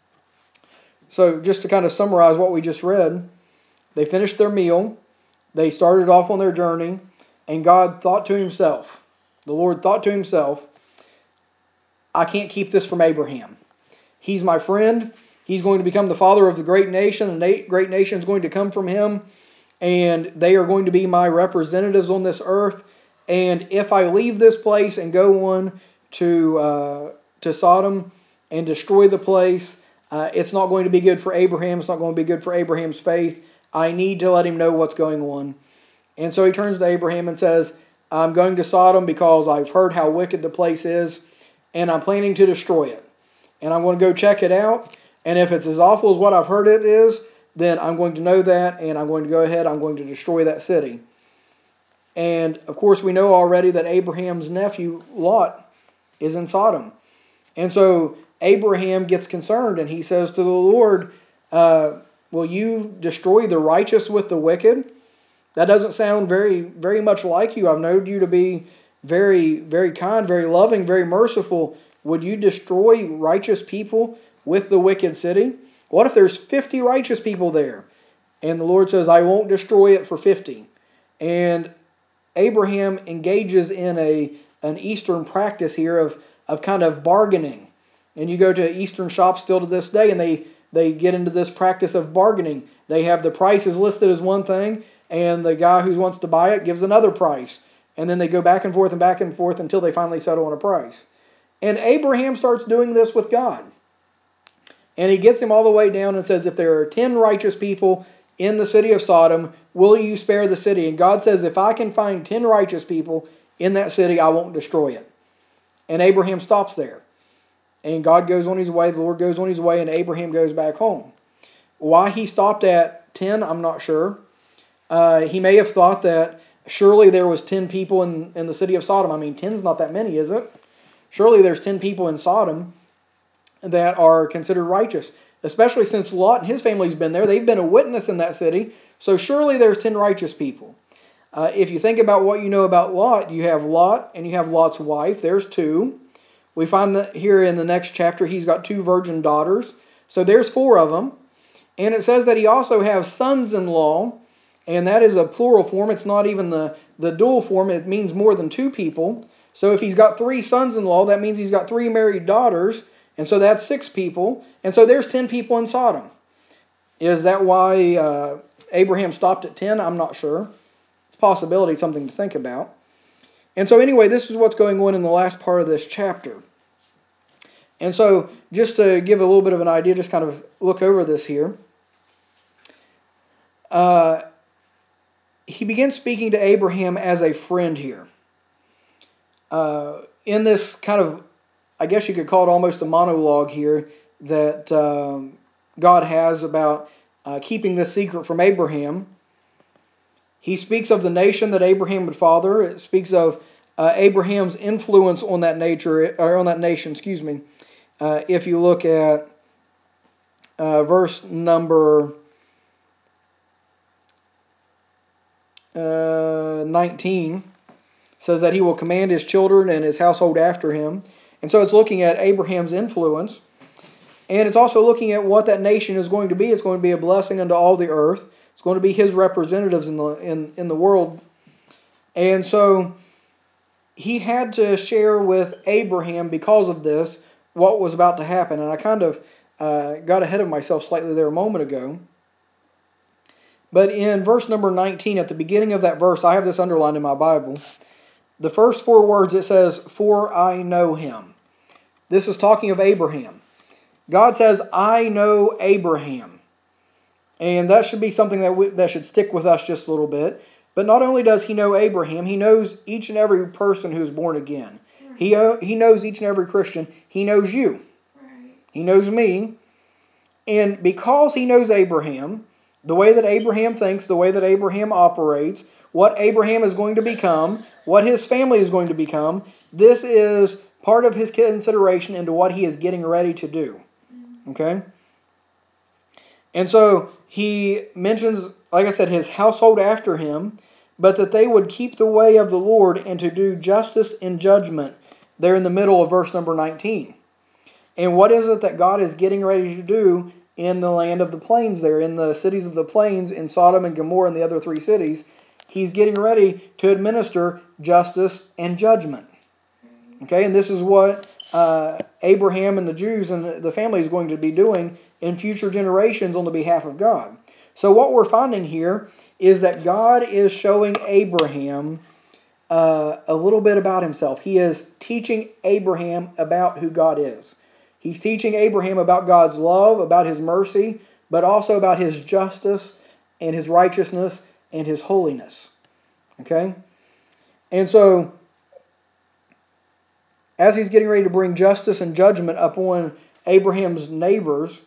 So just to kind of summarize what we just read, they finished their meal. They started off on their journey. And God thought to himself, the Lord thought to himself, I can't keep this from Abraham. He's my friend. He's going to become the father of the great nation. And the great nation is going to come from him. And they are going to be my representatives on this earth. And if I leave this place and go on to, uh, to Sodom and destroy the place, uh, it's not going to be good for Abraham. It's not going to be good for Abraham's faith. I need to let him know what's going on. And so he turns to Abraham and says, I'm going to Sodom because I've heard how wicked the place is, and I'm planning to destroy it. And I'm going to go check it out, and if it's as awful as what I've heard it is, then I'm going to know that, and I'm going to go ahead, I'm going to destroy that city. And, of course, we know already that Abraham's nephew, Lot, is in Sodom. And so Abraham gets concerned, and he says to the Lord, uh, will you destroy the righteous with the wicked? That doesn't sound very, very much like you. I've known you to be very, very kind, very loving, very merciful. Would you destroy righteous people with the wicked city? What if there's fifty righteous people there? And the Lord says, I won't destroy it for fifty. And Abraham engages in a an Eastern practice here of, of kind of bargaining. And you go to Eastern shops still to this day, and they, they get into this practice of bargaining. They have the prices listed as one thing, and the guy who wants to buy it gives another price. And then they go back and forth and back and forth until they finally settle on a price. And Abraham starts doing this with God. And he gets him all the way down and says, if there are ten righteous people in the city of Sodom, will you spare the city? And God says, if I can find ten righteous people in that city, I won't destroy it. And Abraham stops there. And God goes on his way, the Lord goes on his way, and Abraham goes back home. Why he stopped at ten, I'm not sure. Uh, he may have thought that surely there was ten people in, in the city of Sodom. I mean, ten's not that many, is it? Surely there's ten people in Sodom that are considered righteous, especially since Lot and his family's been there. They've been a witness in that city, so surely there's ten righteous people. Uh, if you think about what you know about Lot, you have Lot and you have Lot's wife. There's two. We find that here in the next chapter he's got two virgin daughters, so there's four of them. And it says that he also has sons-in-law, and that is a plural form. It's not even the, the dual form. It means more than two people. So if he's got three sons-in-law, that means he's got three married daughters, and so that's six people, and so there's ten people in Sodom. Is that why uh, Abraham stopped at ten? I'm not sure. It's a possibility, something to think about. And so anyway, this is what's going on in the last part of this chapter. And so just to give a little bit of an idea, just kind of look over this here. Uh, he begins speaking to Abraham as a friend here. Uh, in this kind of, I guess you could call it almost a monologue here that um, God has about uh, keeping this secret from Abraham. He speaks of the nation that Abraham would father. It speaks of uh, Abraham's influence on that nature, or on that nation. Excuse me. Uh, if you look at uh, verse number uh, nineteen, it says that he will command his children and his household after him. And so it's looking at Abraham's influence. And it's also looking at what that nation is going to be. It's going to be a blessing unto all the earth. It's going to be his representatives in the in, in the world. And so he had to share with Abraham, because of this, what was about to happen. And I kind of uh, got ahead of myself slightly there a moment ago. But in verse number nineteen, at the beginning of that verse, I have this underlined in my Bible. The first four words, it says, "For I know him." This is talking of Abraham. God says, "I know Abraham." And that should be something that we, that should stick with us just a little bit. But not only does he know Abraham, he knows each and every person who is born again. Right. He, uh, he knows each and every Christian. He knows you. Right. He knows me. And because he knows Abraham, the way that Abraham thinks, the way that Abraham operates, what Abraham is going to become, what his family is going to become, this is part of his consideration into what he is getting ready to do. Okay? And so he mentions, like I said, his household after him, but that they would keep the way of the Lord and to do justice and judgment there in the middle of verse number nineteen. And what is it that God is getting ready to do in the land of the plains there, in the cities of the plains, in Sodom and Gomorrah and the other three cities? He's getting ready to administer justice and judgment. Okay, and this is what uh, Abraham and the Jews and the family is going to be doing in future generations on the behalf of God. So what we're finding here is that God is showing Abraham uh, a little bit about himself. He is teaching Abraham about who God is. He's teaching Abraham about God's love, about his mercy, but also about his justice and his righteousness and his holiness. Okay? And so, as he's getting ready to bring justice and judgment upon Abraham's neighbors,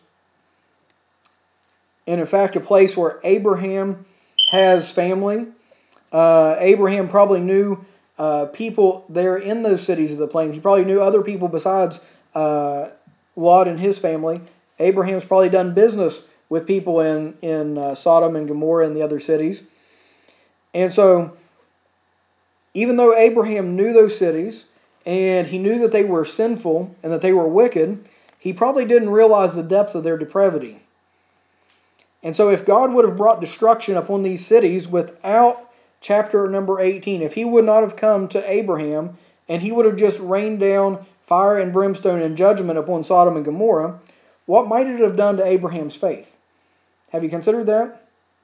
and in fact a place where Abraham has family, uh, Abraham probably knew uh, people there in those cities of the plains. He probably knew other people besides uh, Lot and his family. Abraham's probably done business with people in, in uh, Sodom and Gomorrah and the other cities. And so, even though Abraham knew those cities, and he knew that they were sinful and that they were wicked, he probably didn't realize the depth of their depravity. And so if God would have brought destruction upon these cities without chapter number eighteen, if he would not have come to Abraham and he would have just rained down fire and brimstone and judgment upon Sodom and Gomorrah, what might it have done to Abraham's faith? Have you considered that?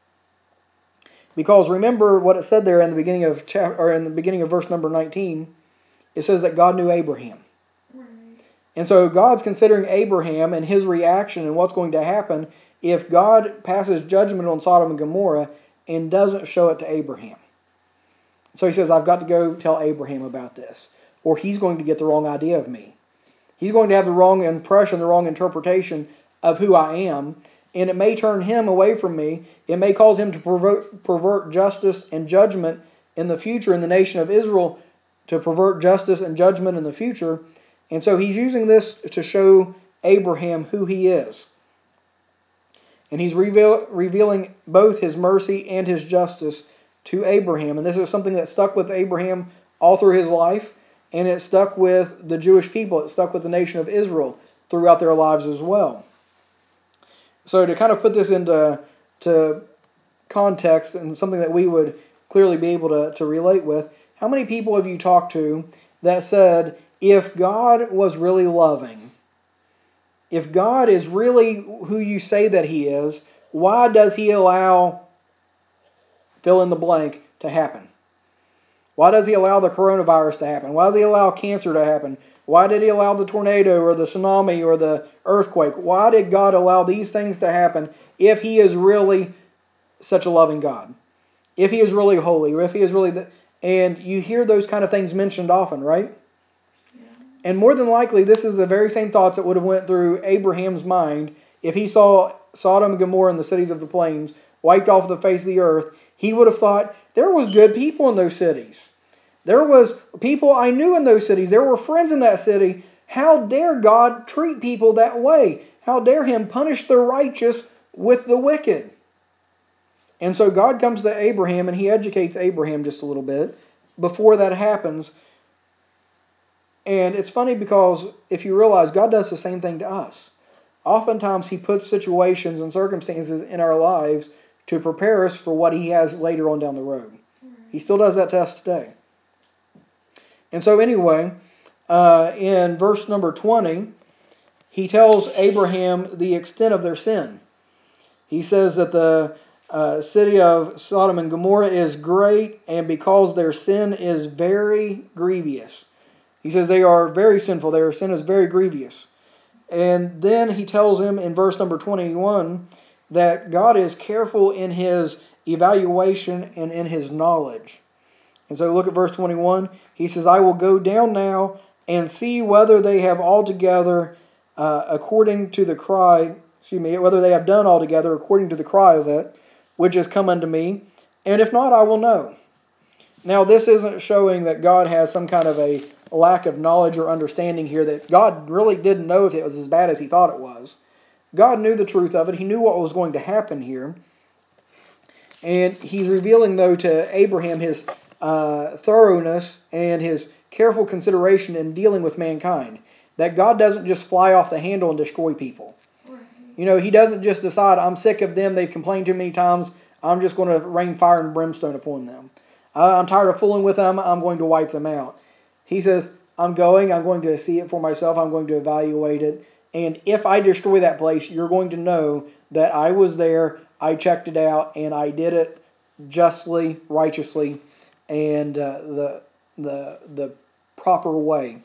Because remember what it said there in the beginning of chapter, or in the beginning of verse number nineteen. It says that God knew Abraham. Right. And so God's considering Abraham and his reaction and what's going to happen if God passes judgment on Sodom and Gomorrah and doesn't show it to Abraham. So he says, I've got to go tell Abraham about this, or he's going to get the wrong idea of me. He's going to have the wrong impression, the wrong interpretation of who I am, and it may turn him away from me. It may cause him to pervert, pervert justice and judgment in the future in the nation of Israel, to pervert justice and judgment in the future. And so he's using this to show Abraham who he is. And he's reveal, revealing both his mercy and his justice to Abraham. And this is something that stuck with Abraham all through his life. And it stuck with the Jewish people. It stuck with the nation of Israel throughout their lives as well. So to kind of put this into to context and something that we would clearly be able to, to relate with, how many people have you talked to that said, if God was really loving, if God is really who you say that He is, why does He allow fill in the blank to happen? Why does He allow the coronavirus to happen? Why does He allow cancer to happen? Why did He allow the tornado or the tsunami or the earthquake? Why did God allow these things to happen if He is really such a loving God? If He is really holy, or if He is really... The, and you hear those kind of things mentioned often, right? Yeah. And more than likely, this is the very same thoughts that would have went through Abraham's mind if he saw Sodom and Gomorrah and the cities of the plains wiped off the face of the earth. He would have thought, there was good people in those cities. There was people I knew in those cities. There were friends in that city. How dare God treat people that way? How dare Him punish the righteous with the wicked? And so God comes to Abraham and He educates Abraham just a little bit before that happens. And it's funny because if you realize God does the same thing to us. Oftentimes He puts situations and circumstances in our lives to prepare us for what He has later on down the road. He still does that to us today. And so anyway, uh, in verse number twenty, He tells Abraham the extent of their sin. He says that the uh, city of Sodom and Gomorrah is great, and because their sin is very grievous. He says they are very sinful. Their sin is very grievous. And then He tells him in verse number twenty-one that God is careful in His evaluation and in His knowledge. And so look at verse twenty-one. He says, I will go down now and see whether they have altogether, uh, according to the cry, excuse me, whether they have done altogether according to the cry of it, which has come unto me. And if not, I will know. Now, this isn't showing that God has some kind of a lack of knowledge or understanding here, that God really didn't know if it was as bad as He thought it was. God knew the truth of it. He knew what was going to happen here. And He's revealing, though, to Abraham His uh, thoroughness and His careful consideration in dealing with mankind. That God doesn't just fly off the handle and destroy people. Right. You know, He doesn't just decide, I'm sick of them, they've complained too many times, I'm just going to rain fire and brimstone upon them. Uh, I'm tired of fooling with them, I'm going to wipe them out. He says, I'm going, I'm going to see it for myself, I'm going to evaluate it. And if I destroy that place, you're going to know that I was there, I checked it out, and I did it justly, righteously, and uh, the the the proper way.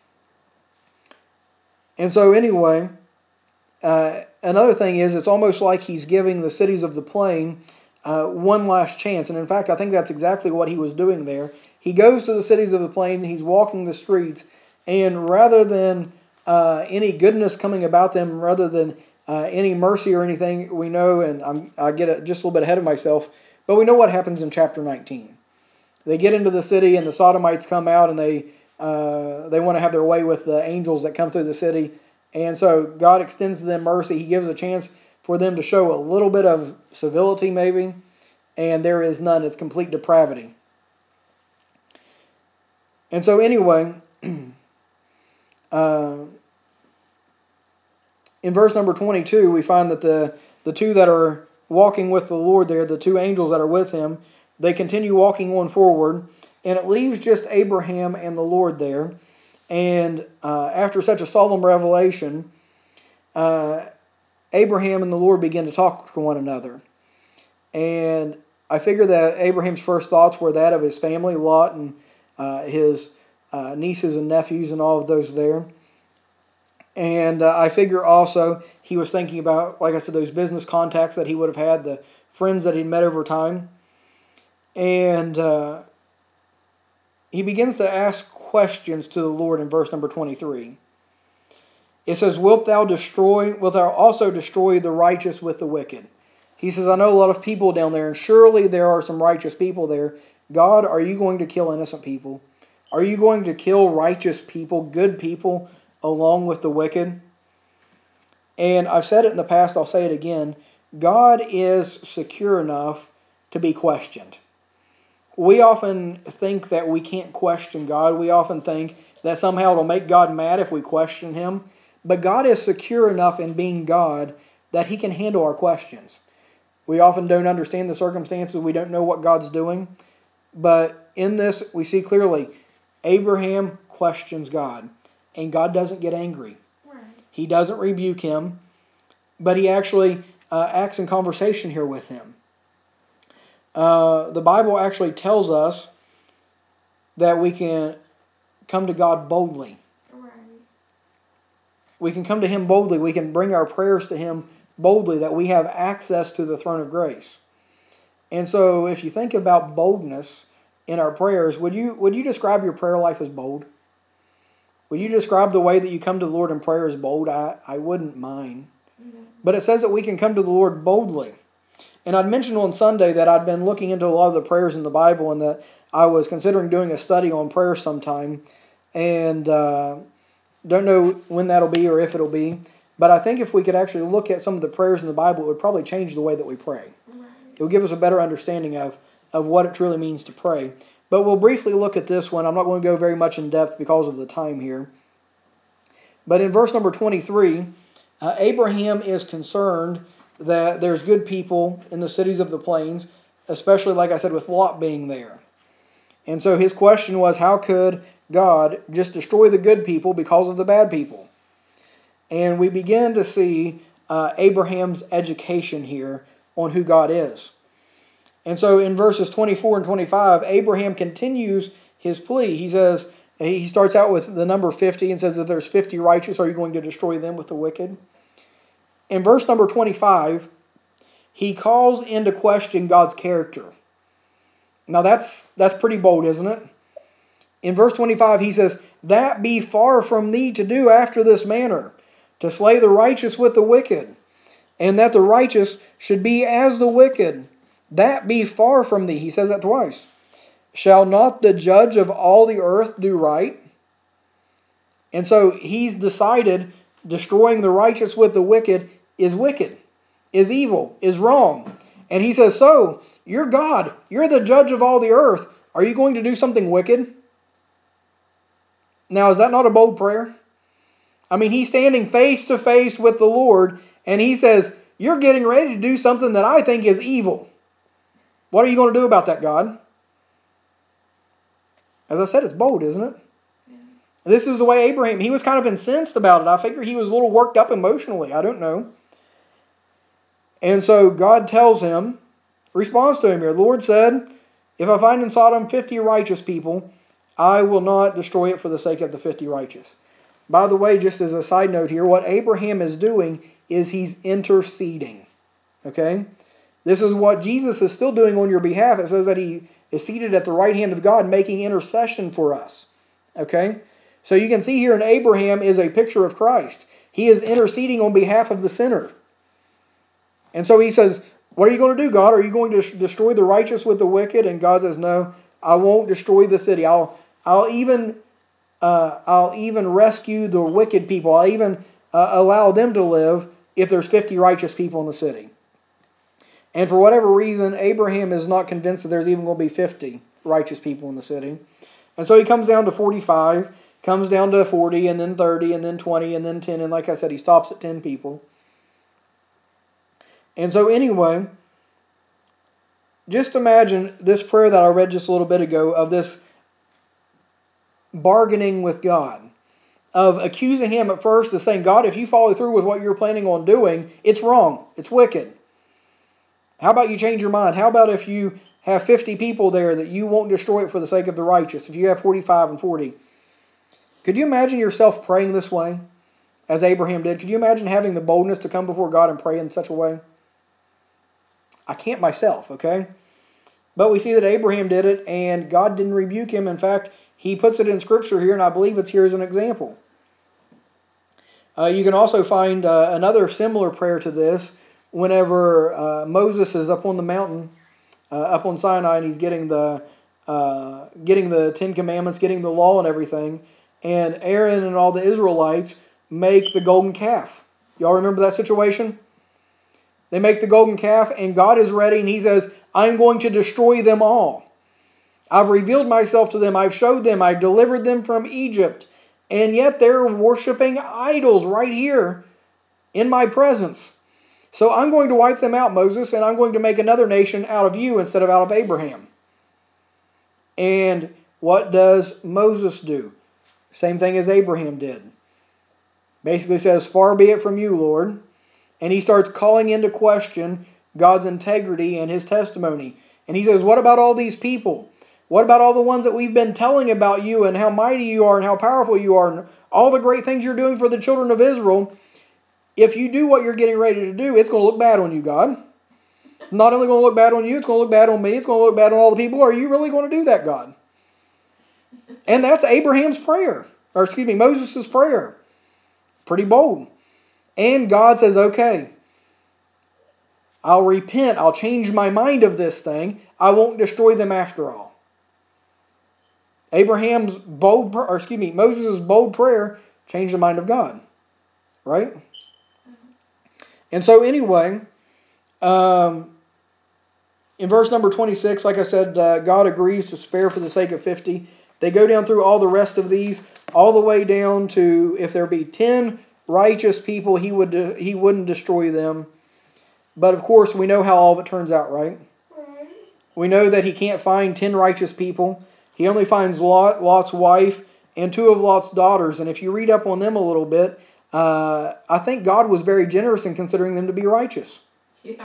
And so anyway, uh, another thing is, it's almost like He's giving the cities of the plain uh, one last chance. And in fact, I think that's exactly what He was doing there. He goes to the cities of the plain, He's walking the streets, and rather than uh, any goodness coming about them, rather than uh, any mercy or anything, we know, and I'm, I get it just a little bit ahead of myself, but we know what happens in chapter nineteen. They get into the city, and the Sodomites come out, and they uh, they want to have their way with the angels that come through the city. And so God extends to them mercy. He gives a chance for them to show a little bit of civility, maybe, and there is none. It's complete depravity. And so anyway, uh, in verse number twenty-two, we find that the, the two that are walking with the Lord there, the two angels that are with Him, they continue walking on forward, and it leaves just Abraham and the Lord there. And uh, after such a solemn revelation, uh, Abraham and the Lord begin to talk to one another. And I figure that Abraham's first thoughts were that of his family, Lot and uh, his uh, nieces and nephews and all of those there. And uh, I figure also he was thinking about, like I said, those business contacts that he would have had, the friends that he'd met over time. And uh, he begins to ask questions to the Lord in verse number twenty-three. It says, Wilt thou destroy, wilt thou also destroy the righteous with the wicked? He says, I know a lot of people down there, and surely there are some righteous people there. God, are you going to kill innocent people? Are you going to kill righteous people, good people, along with the wicked? And I've said it in the past, I'll say it again. God is secure enough to be questioned. We often think that we can't question God. We often think that somehow it'll make God mad if we question Him. But God is secure enough in being God that He can handle our questions. We often don't understand the circumstances. We don't know what God's doing. But in this, we see clearly Abraham questions God. And God doesn't get angry. Right. He doesn't rebuke him, but he actually uh, acts in conversation here with him. Uh, the Bible actually tells us that we can come to God boldly. Right. We can come to him boldly. We can bring our prayers to him boldly, that we have access to the throne of grace. And so if you think about boldness in our prayers, would you would you describe your prayer life as bold? Would you describe the way that you come to the Lord in prayer as bold? I, I wouldn't mind. No. But it says that we can come to the Lord boldly. And I'd mentioned on Sunday that I'd been looking into a lot of the prayers in the Bible and that I was considering doing a study on prayer sometime. And uh, don't know when that'll be or if it'll be. But I think if we could actually look at some of the prayers in the Bible, it would probably change the way that we pray. Right. It would give us a better understanding of, of what it truly means to pray. But we'll briefly look at this one. I'm not going to go very much in depth because of the time here. But in verse number twenty-three, uh, Abraham is concerned that there's good people in the cities of the plains, especially, like I said, with Lot being there. And so his question was, how could God just destroy the good people because of the bad people? And we begin to see uh, Abraham's education here on who God is. And so in verses twenty-four and twenty-five, Abraham continues his plea. He says, he starts out with the number fifty and says, if there's fifty righteous, are you going to destroy them with the wicked? In verse number twenty-five, he calls into question God's character. Now that's that's pretty bold, isn't it? In verse twenty-five, he says, that be far from thee to do after this manner, to slay the righteous with the wicked, and that the righteous should be as the wicked. That be far from thee. He says that twice. Shall not the judge of all the earth do right? And so he's decided destroying the righteous with the wicked is wicked, is evil, is wrong. And he says, so, you're God. You're the judge of all the earth. Are you going to do something wicked? Now, is that not a bold prayer? I mean, he's standing face to face with the Lord, and he says, you're getting ready to do something that I think is evil. What are you going to do about that, God? As I said, it's bold, isn't it? Yeah. This is the way Abraham, he was kind of incensed about it. I figure he was a little worked up emotionally. I don't know. And so God tells him, responds to him here. The Lord said, if I find in Sodom fifty righteous people, I will not destroy it for the sake of the fifty righteous. By the way, just as a side note here, what Abraham is doing is he's interceding. Okay? This is what Jesus is still doing on your behalf. It says that he is seated at the right hand of God making intercession for us. Okay? So you can see here in Abraham is a picture of Christ. He is interceding on behalf of the sinner. And so he says, what are you going to do, God? Are you going to destroy the righteous with the wicked? And God says, no, I won't destroy the city. I'll I'll even uh, I'll even rescue the wicked people. I'll even uh, allow them to live if there's fifty righteous people in the city. And for whatever reason, Abraham is not convinced that there's even going to be fifty righteous people in the city. And so he comes down to forty-five, comes down to forty, and then thirty, and then twenty, and then ten. And like I said, he stops at ten people. And so anyway, just imagine this prayer that I read just a little bit ago of this bargaining with God, of accusing him at first of saying, God, if you follow through with what you're planning on doing, it's wrong. It's wicked. How about you change your mind? How about if you have fifty people there that you won't destroy it for the sake of the righteous? If you have forty-five and forty. Could you imagine yourself praying this way as Abraham did? Could you imagine having the boldness to come before God and pray in such a way? I can't myself, okay? But we see that Abraham did it and God didn't rebuke him. In fact, he puts it in Scripture here, and I believe it's here as an example. Uh, you can also find uh, another similar prayer to this whenever uh, Moses is up on the mountain, uh, up on Sinai, and he's getting the uh, getting the Ten Commandments, getting the law and everything, and Aaron and all the Israelites make the golden calf. Y'all remember that situation? They make the golden calf, and God is ready, and he says, I'm going to destroy them all. I've revealed myself to them. I've showed them. I've delivered them from Egypt. And yet they're worshiping idols right here in my presence. So I'm going to wipe them out, Moses, and I'm going to make another nation out of you instead of out of Abraham. And what does Moses do? Same thing as Abraham did. Basically says, far be it from you, Lord. And he starts calling into question God's integrity and his testimony. And he says, what about all these people? What about all the ones that we've been telling about you and how mighty you are and how powerful you are and all the great things you're doing for the children of Israel? If you do what you're getting ready to do, it's going to look bad on you, God. Not only going to look bad on you, it's going to look bad on me. It's going to look bad on all the people. Are you really going to do that, God? And that's Abraham's prayer. Or excuse me, Moses' prayer. Pretty bold. And God says, okay, I'll repent. I'll change my mind of this thing. I won't destroy them after all. Abraham's bold, or excuse me, Moses' bold prayer changed the mind of God. Right? And so anyway, um, in verse number twenty-six, like I said, uh, God agrees to spare for the sake of fifty. They go down through all the rest of these, all the way down to if there be ten righteous people, he would de- he wouldn't destroy them. But of course, we know how all of it turns out, right? We know that he can't find ten righteous people. He only finds Lot, Lot's wife, and two of Lot's daughters. And if you read up on them a little bit, uh, I think God was very generous in considering them to be righteous. Yeah.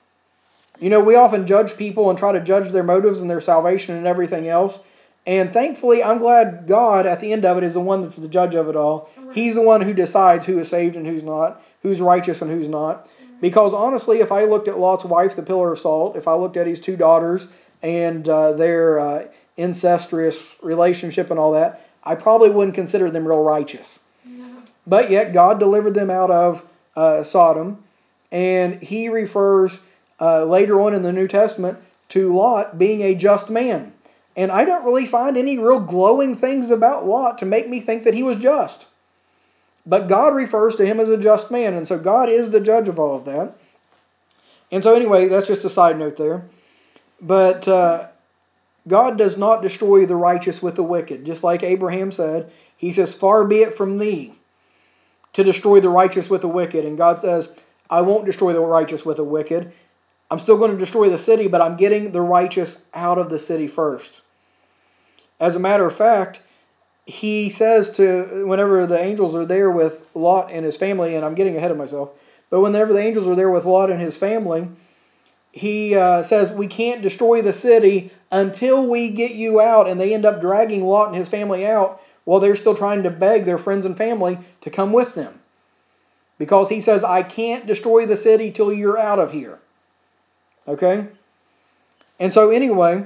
You know, we often judge people and try to judge their motives and their salvation and everything else. And thankfully, I'm glad God, at the end of it, is the one that's the judge of it all. He's the one who decides who is saved and who's not, who's righteous and who's not. Because honestly, if I looked at Lot's wife, the pillar of salt, if I looked at his two daughters and uh, their uh, incestuous relationship and all that, I probably wouldn't consider them real righteous. No. But yet, God delivered them out of uh, Sodom. And he refers uh, later on in the New Testament to Lot being a just man. And I don't really find any real glowing things about Lot to make me think that he was just. But God refers to him as a just man. And so God is the judge of all of that. And so anyway, that's just a side note there. But uh, God does not destroy the righteous with the wicked. Just like Abraham said, he says, far be it from thee to destroy the righteous with the wicked. And God says, I won't destroy the righteous with the wicked. I'm still going to destroy the city, but I'm getting the righteous out of the city first. As a matter of fact, he says to, whenever the angels are there with Lot and his family, and I'm getting ahead of myself, but whenever the angels are there with Lot and his family, he uh, says, we can't destroy the city until we get you out. And they end up dragging Lot and his family out while they're still trying to beg their friends and family to come with them. Because he says, I can't destroy the city till you're out of here. Okay? And so anyway,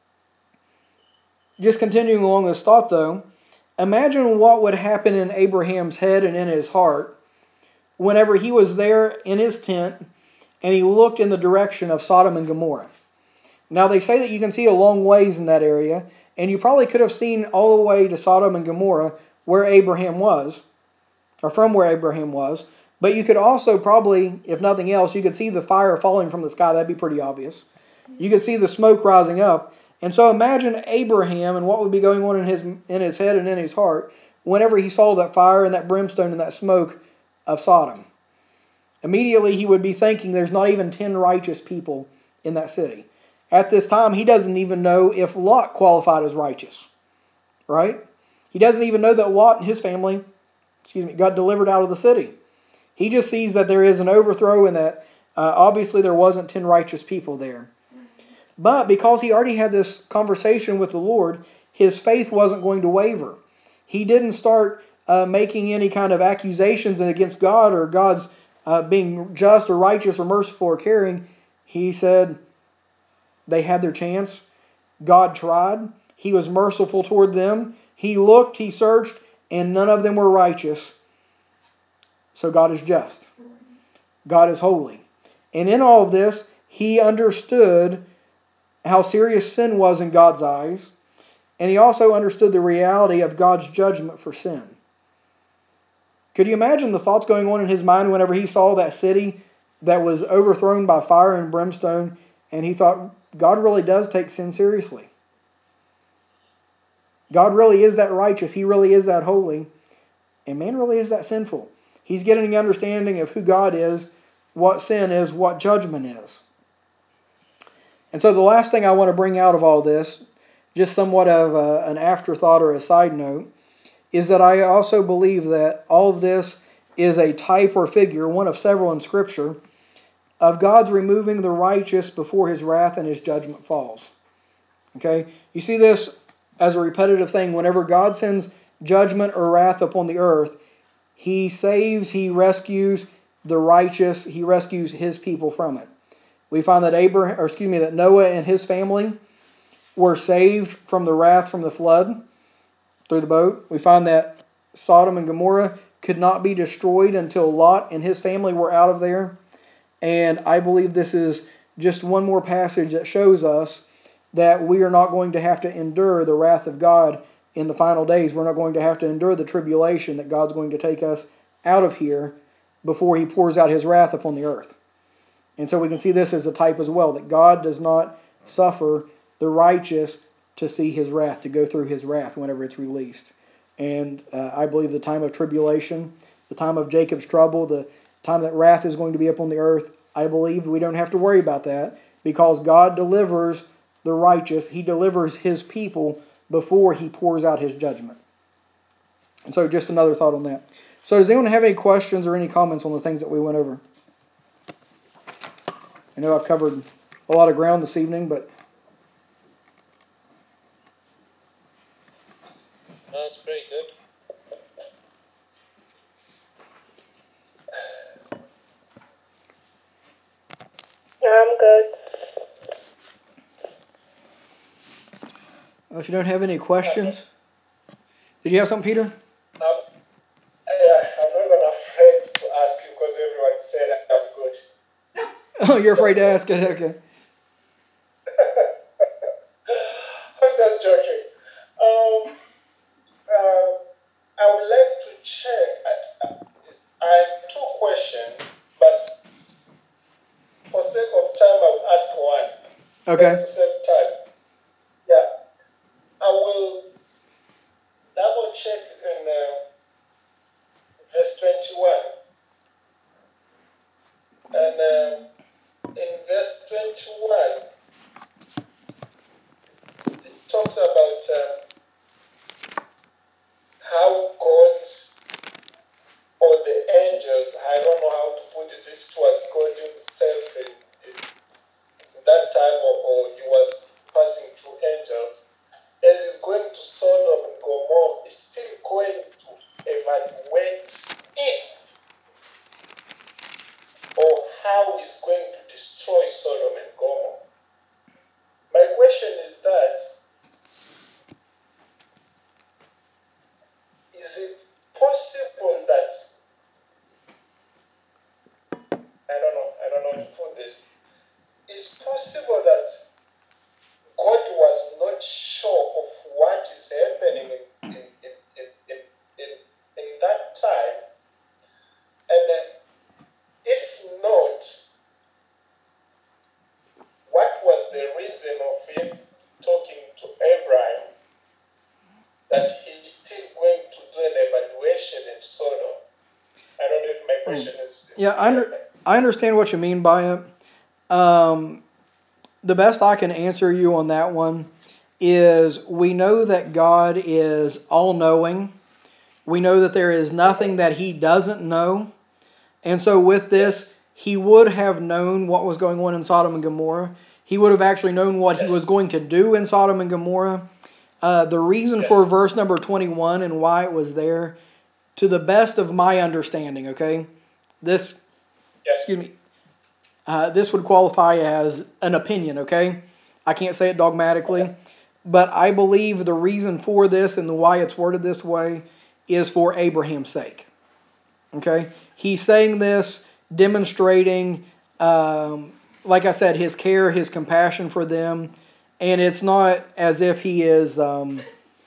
just continuing along this thought though, imagine what would happen in Abraham's head and in his heart whenever he was there in his tent and he looked in the direction of Sodom and Gomorrah. Now they say that you can see a long ways in that area, and you probably could have seen all the way to Sodom and Gomorrah where Abraham was, or from where Abraham was. But you could also probably, if nothing else, you could see the fire falling from the sky. That'd be pretty obvious. You could see the smoke rising up. And so imagine Abraham and what would be going on in his in his head and in his heart whenever he saw that fire and that brimstone and that smoke of Sodom. Immediately he would be thinking there's not even ten righteous people in that city. At this time, he doesn't even know if Lot qualified as righteous. Right? He doesn't even know that Lot and his family, excuse me, got delivered out of the city. He just sees that there is an overthrow and that uh, obviously there wasn't ten righteous people there. But because he already had this conversation with the Lord, his faith wasn't going to waver. He didn't start uh, making any kind of accusations against God or God's uh, being just or righteous or merciful or caring. He said they had their chance. God tried. He was merciful toward them. He looked, he searched, and none of them were righteous. So God is just. God is holy. And in all of this, he understood how serious sin was in God's eyes. And he also understood the reality of God's judgment for sin. Could you imagine the thoughts going on in his mind whenever he saw that city that was overthrown by fire and brimstone, and he thought, God really does take sin seriously. God really is that righteous. He really is that holy. And man really is that sinful. He's getting an understanding of who God is, what sin is, what judgment is. And so the last thing I want to bring out of all this, just somewhat of a, an afterthought or a side note, is that I also believe that all of this is a type or figure, one of several in Scripture, of God's removing the righteous before His wrath and His judgment falls. Okay? You see this as a repetitive thing. Whenever God sends judgment or wrath upon the earth, He saves, He rescues the righteous, He rescues His people from it. We find that Abraham, or excuse me, that Noah and his family were saved from the wrath from the flood through the boat. We find that Sodom and Gomorrah could not be destroyed until Lot and his family were out of there. And I believe this is just one more passage that shows us that we are not going to have to endure the wrath of God in the final days. We're not going to have to endure the tribulation that God's going to take us out of here before He pours out His wrath upon the earth. And so we can see this as a type as well, that God does not suffer the righteous to see His wrath, to go through His wrath whenever it's released. And uh, I believe the time of tribulation, the time of Jacob's trouble, the time that wrath is going to be upon the earth, I believe we don't have to worry about that because God delivers the righteous. He delivers His people before He pours out His judgment. And so just another thought on that. So does anyone have any questions or any comments on the things that we went over? I know I've covered a lot of ground this evening, but... No, it's pretty good. I'm good. Well, if you don't have any questions... Did you have something, Peter? Um, yeah, I'm not going to afraid to ask you because everyone said I'm good. Oh, you're afraid to ask it? Okay. I'm just joking. Um, uh, I would like to check. I, I have two questions, but for sake of time, I will ask one. Okay. Just to save time. Yeah. I will double check in uh, verse twenty-one. And uh, in verse twenty-one, it talks about uh, how God or the angels, I don't know how to put it, if it was God Himself in, in, in that time or, or He was passing through angels, as He's going to Sodom and Gomorrah, He's still going to evaluate if or how He's going to destroy Sodom and Gomorrah. My question is that, is it possible that, I don't know, I don't know how to put this, is possible that God was not sure of what is happening in, in, in, in, in, in, in that time, and uh, if not, what was the reason of Him talking to Abraham that He's still going to do an evaluation in Sodom? I don't know if my question is. is Yeah, I, under, I understand what you mean by it. Um, the best I can answer you on that one is we know that God is all-knowing. We know that there is nothing that He doesn't know. And so with this, He would have known what was going on in Sodom and Gomorrah. He would have actually known what He was going to do in Sodom and Gomorrah. Uh, the reason for verse number twenty-one and why it was there, to the best of my understanding, okay, this, excuse me, uh, this would qualify as an opinion, okay? I can't say it dogmatically, but I believe the reason for this and the why it's worded this way is for Abraham's sake, okay? He's saying this, demonstrating, um, like I said, His care, His compassion for them, and it's not as if He is... Um,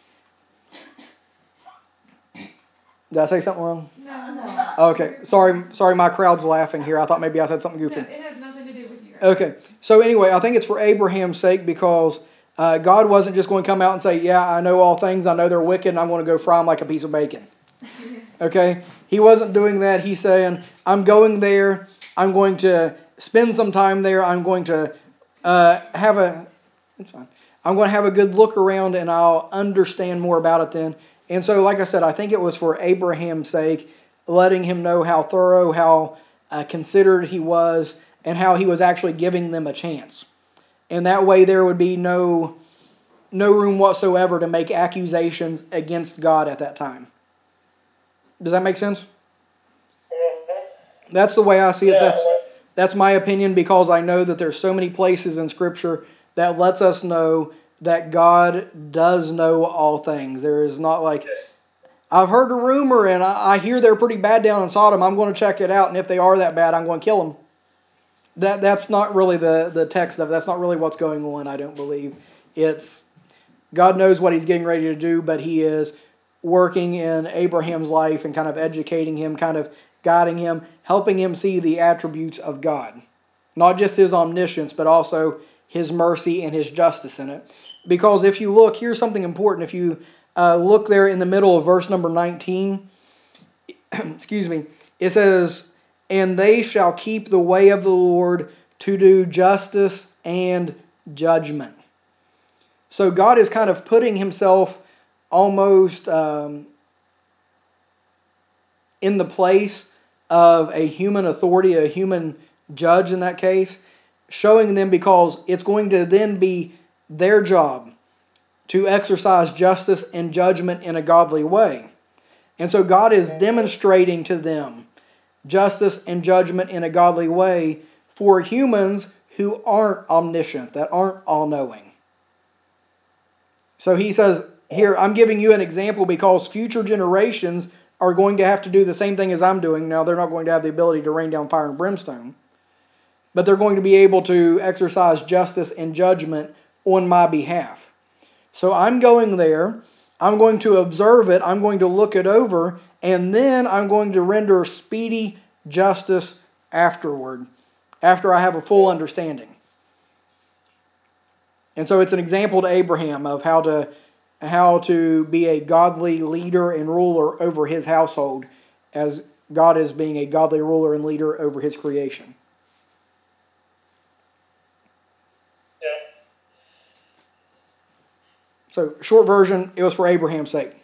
Did I say something wrong? No, no. Okay, sorry, sorry. My crowd's laughing here. I thought maybe I said something goofy. No, it has nothing to do with you. Okay, so anyway, I think it's for Abraham's sake because uh, God wasn't just going to come out and say, "Yeah, I know all things. I know they're wicked, and I'm going to go fry them like a piece of bacon." Okay, He wasn't doing that. He's saying, "I'm going there. I'm going to spend some time there. I'm going to uh, have a. It's fine. I'm going to have a good look around, and I'll understand more about it then." And so, like I said, I think it was for Abraham's sake, letting him know how thorough, how uh, considered he was, and how he was actually giving them a chance. And that way there would be no, no room whatsoever to make accusations against God at that time. Does that make sense? Mm-hmm. That's the way I see it. Yeah, That's well, that's my opinion, because I know that there's so many places in Scripture that lets us know that God does know all things. There is not like, yes. I've heard a rumor and I, I hear they're pretty bad down in Sodom. I'm going to check it out, and if they are that bad, I'm going to kill them. That that's not really the, the text of it. That's not really what's going on, I don't believe. It's God knows what He's getting ready to do, but He is working in Abraham's life and kind of educating him, kind of guiding him, helping him see the attributes of God. Not just His omniscience, but also His mercy and His justice in it. Because if you look, here's something important. If you uh, look there in the middle of verse number nineteen, excuse me, it says, "And they shall keep the way of the Lord to do justice and judgment." So God is kind of putting Himself almost um, in the place of a human authority, a human judge in that case, showing them, because it's going to then be their job to exercise justice and judgment in a godly way. And so God is demonstrating to them justice and judgment in a godly way for humans who aren't omniscient, that aren't all-knowing. So He says, here, I'm giving you an example because future generations are going to have to do the same thing as I'm doing. Now, they're not going to have the ability to rain down fire and brimstone, but they're going to be able to exercise justice and judgment on my behalf. So I'm going there, I'm going to observe it, I'm going to look it over, and then I'm going to render speedy justice afterward, after I have a full understanding. And so it's an example to Abraham of how to how to be a godly leader and ruler over his household, as God is being a godly ruler and leader over His creation. Yeah. So, short version, it was for Abraham's sake.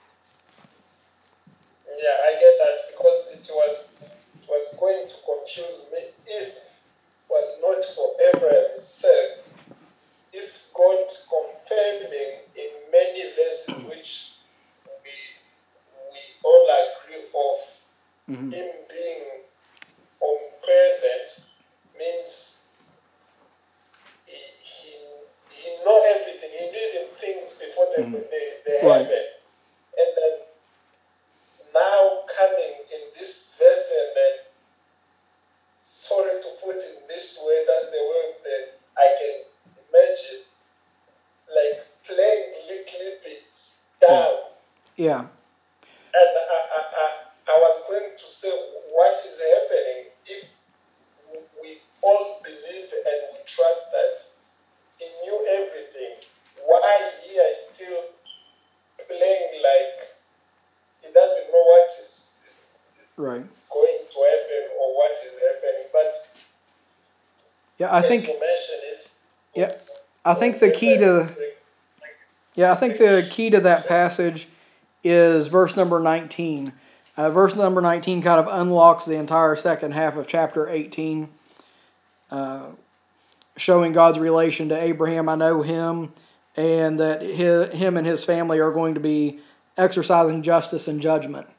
Yeah, I get that, because it was it was going to confuse me if it was not for Abraham's sake. If God confirming in many verses which we we all agree of, Mm-hmm. Him being omnipresent means he he he know everything. He knew even things before they Mm-hmm. they, they Right. happen. And then now coming in this verse, and then, sorry to put it this way, that's the way that I can imagine, like playing little bits down. Yeah. And I, I, I, I was going to say, what is happening if we all believe and we trust that He knew everything? Why He is still playing like He doesn't know what is, is, is, Right. is going to happen or what is happening? But Yeah, I as think. you mentioned it, Yeah, I think the key to. Yeah, I think the key to that passage is verse number nineteen. Uh, verse number nineteen kind of unlocks the entire second half of chapter eighteen, uh, showing God's relation to Abraham. I know him, and that his, him and his family are going to be exercising justice and judgment.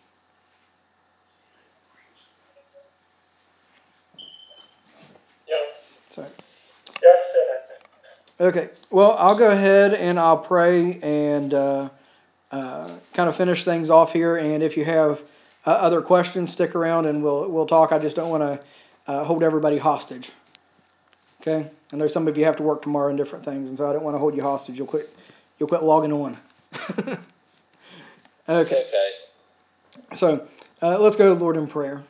yeah, So, yeah, fair. okay, well, I'll go ahead and I'll pray and uh, uh, kind of finish things off here. And if you have uh, other questions, stick around and we'll we'll talk. I just don't want to uh, hold everybody hostage. Okay, I know some of you have to work tomorrow and different things, and so I don't want to hold you hostage. You'll quit you'll quit logging on. It's Okay, okay. so uh, let's go to the Lord in prayer.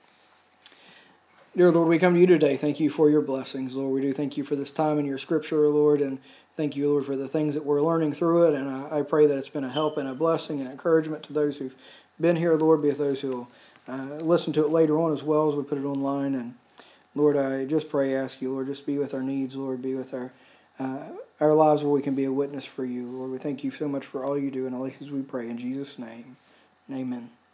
Dear Lord, we come to you today. Thank you for your blessings, Lord. We do thank you for this time in your scripture, Lord, and thank you, Lord, for the things that we're learning through it. And I, I pray that it's been a help and a blessing and encouragement to those who've been here, Lord, be with those who will uh, listen to it later on as well as we put it online. And Lord, I just pray, ask you, Lord, just be with our needs, Lord, be with our uh, our lives where we can be a witness for you. Lord, we thank you so much for all you do and all these things we pray in Jesus' name. Amen.